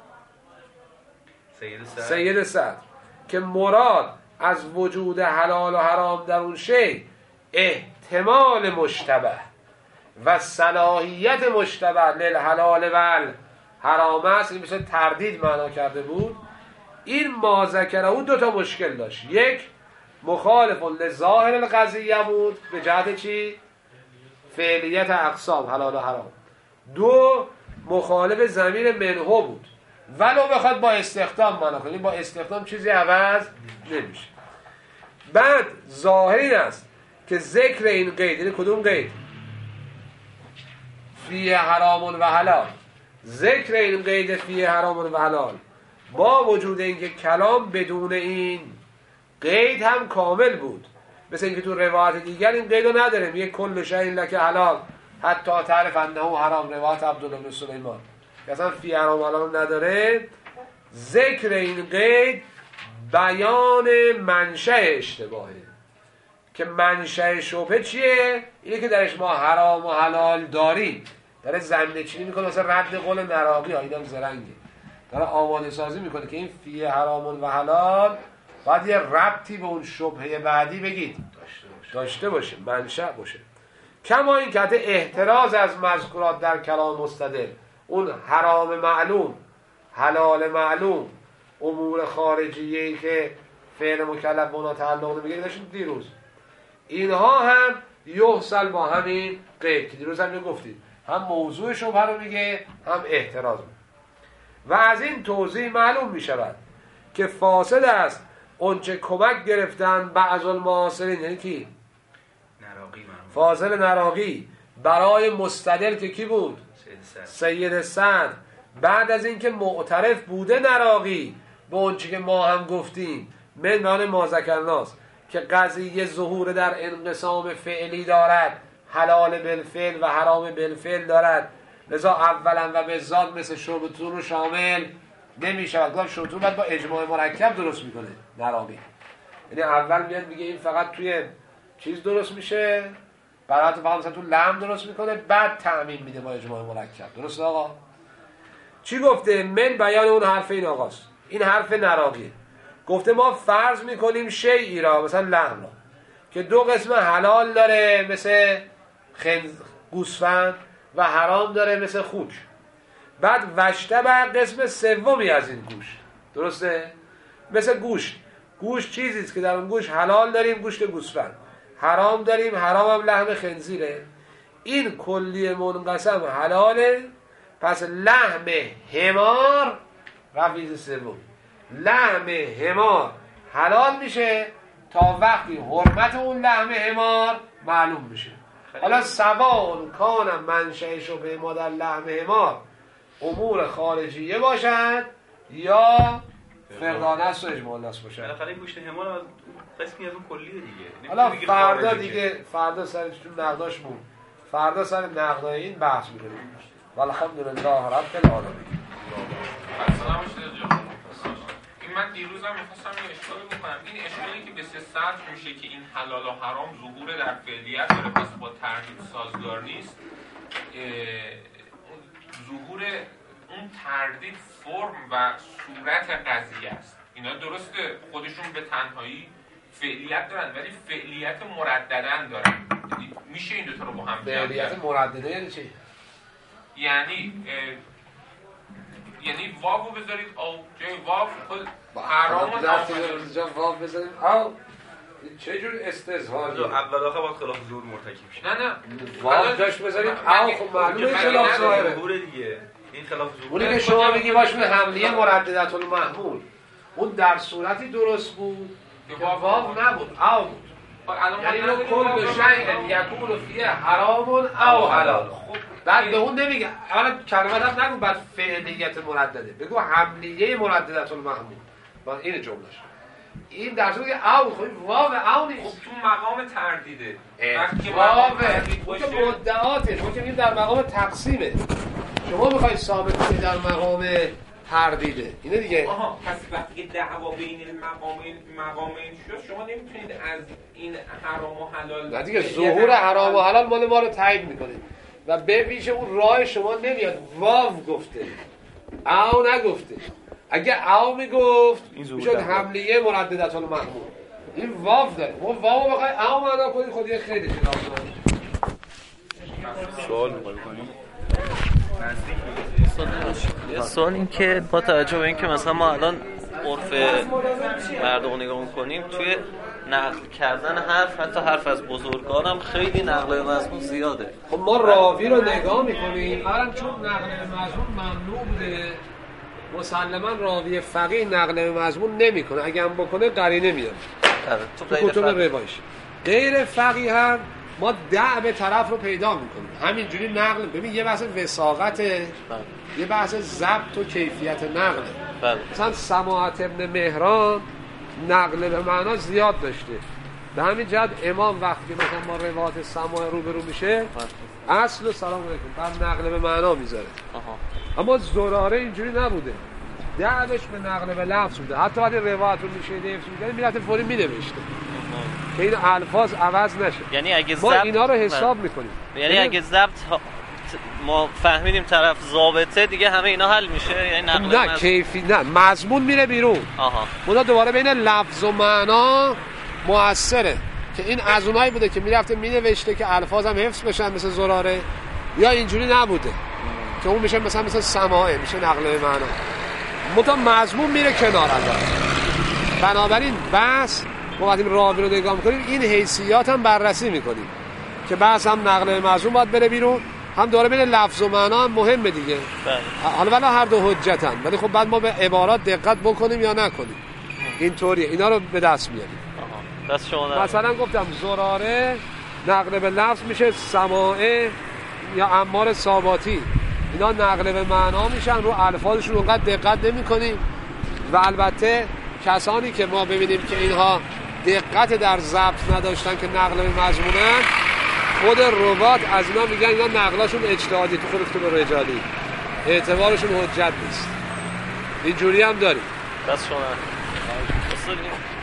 سید صدر که مراد از وجود حلال و حرام در اون شی احتمال مشتبه و صلاحیت مشتبه للحلال و حرام است. این مثل تردید معنا کرده بود. این ما ذکره اون دو تا مشکل داشت. یک، مخالف لظاهر القضیه بود به جهت چی؟ فعلیت اقسام حلال و حرام. دو، مخالف ضمیر منه بود ولو بخواد با استخدام معنا کنیم، با استخدام چیزی عوض نمیشه. بعد ظاهر این است که ذکر این قید، یعنی کدوم قید؟ فیه حرام و حلال. ذکر این قید فیه حرام و حلال با وجود اینکه کلام بدون این قید هم کامل بود، مثل اینکه تو روایت دیگر این قید رو نداره، میگه کل شیء لک حلال حتی تعرف انه حرام، روایت عبدالله بن سلیمان که اصلا فی حرام حلال نداره. ذکر این قید بیان منشأ اشتباهه که منشأ شبهه چیه؟ اینه که درش ما حرام و حلال داریم. داره زمینه چینی میکنه مثلا رد قول نراقی، آیدم زرنگی داره آماده سازی میکنه که این فیه حرام و حلال باید یه ربطی به اون شبهه بعدی بگید داشته باشه، منشأ باشه. کما این که احتراز از مذکورات در کلام مستدل، اون حرام معلوم حلال معلوم امور خارجیه‌ای که فعل مکلف بنا تعلق نمیگیره داشتیم دیروز، اینها هم یحصل با همین قید که دیروز هم گفتید، هم موضوع شبهه رو میگه هم احتراز میگه. و از این توضیح معلوم میشود که فاسد است اونچه کمک گرفتن بعض المعاصرین، یعنی کی؟
نراقی
فاضل نراقی برای مستدل که کی بود؟ سید صدر. بعد از اینکه معترف بوده نراقی به اونچه که ما هم گفتیم من ما ذکرناست که قضیه ظهور در انقسام فعلی دارد، حلال بالفعل و حرام بالفعل دارد، لذا اولا و به ذات مثل شرطون رو شامل نمی شود. گفتم شرطون باید با اجماع مرکب درست میکنه نراقی، یعنی اول میاد میگه این فقط توی چیز درست میشه، برای فقط مثلا تو لم درست میکنه، بعد تعمیم میده با اجماع مرکب. درست آقا؟ چی گفته؟ من بیان اون حرف این آقاست، این حرف نراقیه. گفته ما فرض میکنیم شیئی را، مثلا لحم را که دو قسم حلال داره مثل گوسفند و حرام داره مثل خوک، بعد وشته بر قسم سومی از این گوشت. درسته؟ مثل گوشت چیزیست که در اون گوشت حلال داریم گوشت گوسفند، حرام داریم حرام هم لحم خنزیره. این کلی منقسم حلاله، پس لحم حمار رفیز سوم، لحم حمار حلال میشه تا وقتی حرمت اون لحم حمار معلوم میشه. حالا سوان کانم منشأش به مادر لحم حمار امور خارجیه باشد یا فقدان است و اجمال است باشد.
بالاخره این گوشت حمار از قسمی از اون کلیه دیگه.
حالا فردا دیگه فردا سر تو نقداش بود. فردا سر نقدای این بحث می‌کنیم. والحمدلله رب العالمین.
سلام شده این من دیروزم می‌خواستم یه اشکالی بکنم. این اشکالی که به سه سطح میشه که این حلال و حرام ظهور در فعلیت داره پس با تردید سازگار نیست. ظهور اون تردید فرم و صورت قضیه است. اینا درسته خودشون به تنهایی فعلیت دارن ولی فعلیت مرددن دارن. میشه این دوتا رو با هم
فعلیت مردده یعنی چی؟
یعنی واو بذارید او جای واو خود حرام
اینجا واو بذارید او چه جور استظهاری
اول آخر باید خلاف ظهور مرتکب شه.
نه
واو جاش بذارید او خب معلومه خلاف ظهوره
دیگه. این خلاف ظهور
اونی که شما میگی باش به حمله مرددت المحمول اون در صورتی درست بود که واو نبود او بود. یعنی لو کل شیء یکون فیه حرام او حلال. بعد به اون نمیگه اولا کلمات هم نگو بعد فعلیت مردده بگو حملیه مرددت المحمول. با این جملهش این در صورتی او خب واو او نیست.
خب تو مقام تردیده
وقتی واو که مدعاته ما که میگیم در مقام تقسیمه شما میخواید ثابت کنید در مقام تردیده اینه دیگه.
آها پس وقتی دعوا بین مقامین شد شما نمیتونید از این حرام و حلال
نه دیگه ظهور حرام و حلال مال ما رو تایید میکنه و به ویژه اون راه شما نمیاد واو گفته او نگفته. اگه او میگفت میشد حملیه مرددت المحمول. این واو داره ما واو بخوای او معنا کنید خود یه خیلی
سوال می‌کنیم.
یه سوال این که با توجه به این که مثلا ما الان عرف مردم نگاه می‌کنیم توی نقل کردن حرف حتی حرف از بزرگان هم خیلی نقل مضمون زیاده.
خب ما راوی رو نگاه می‌کنیم اولا چون نقل مضمون ممنوع بوده مسلما راوی فقیه نقل مضمون نمی‌کنه اگه هم بکنه قرینه میاد تو کتب روایش. غیر فقیه هم ما دعب طرف رو پیدا میکنیم همینجوری نقل. ببین یه بحث وثاقته یه بحث ضبط و کیفیت نقله. مثلا سماعت ابن مهران نقل به معنا زیاد داشته به همین جهت امام وقتی مثلا ما روایت سماع روبرو میشه اصل و سلام علیکم بعد نقل به معنا میذاره. اما زراره اینجوری نبوده دعبش به نقل به لفظ بوده حتی وقتی روایت رو میشه حفظ میکنه میرفت فوری مینوشته که این الفاظ عوض نشه.
یعنی اگه
ما اینا رو حساب میکنیم
یعنی اگه ضبط ما فهمیدیم طرف ضابطه دیگه همه اینا حل میشه یعنی نقل
نه کیفی نه مضمون میره بیرون. اونا دوباره بین لفظ و معنا موثره که این از اونایی بوده که میرفته مینوشته که الفاظم حفظ بشن مثل زراره یا اینجوری نبوده که اون میشه مثلا سماعه میشه نقل به معنا متا مضمون میره کنار. بنابراین بحث ما وقتی راوی رو نگاه میکنیم این حیثیات هم بررسی میکنیم که بحث هم نقل به مضمون باید بره بیرون هم داره بین لفظ و معنا هم مهمه دیگه. حالا ولی هر دو حجتن ولی خب بعد ما به عبارات دقت بکنیم یا نکنیم اینطوریه اینا رو به دست میاریم. مثلا گفتم زراره نقل به لفظ میشه سماعه یا عمار ثاباتی اینا نقل به معنا میشن رو الفاظشون اونقدر دقت نمی‌کنیم و البته کسانی که ما ببینیم که اینها دقت در ضبط نداشتن که نقل به مضمونن خود روات از اینا میگن اینا نقلاشون اجتهادی تو خود کتب رجالی اعتبارشون حجت نیست. اینجوری هم داریم.
بس شما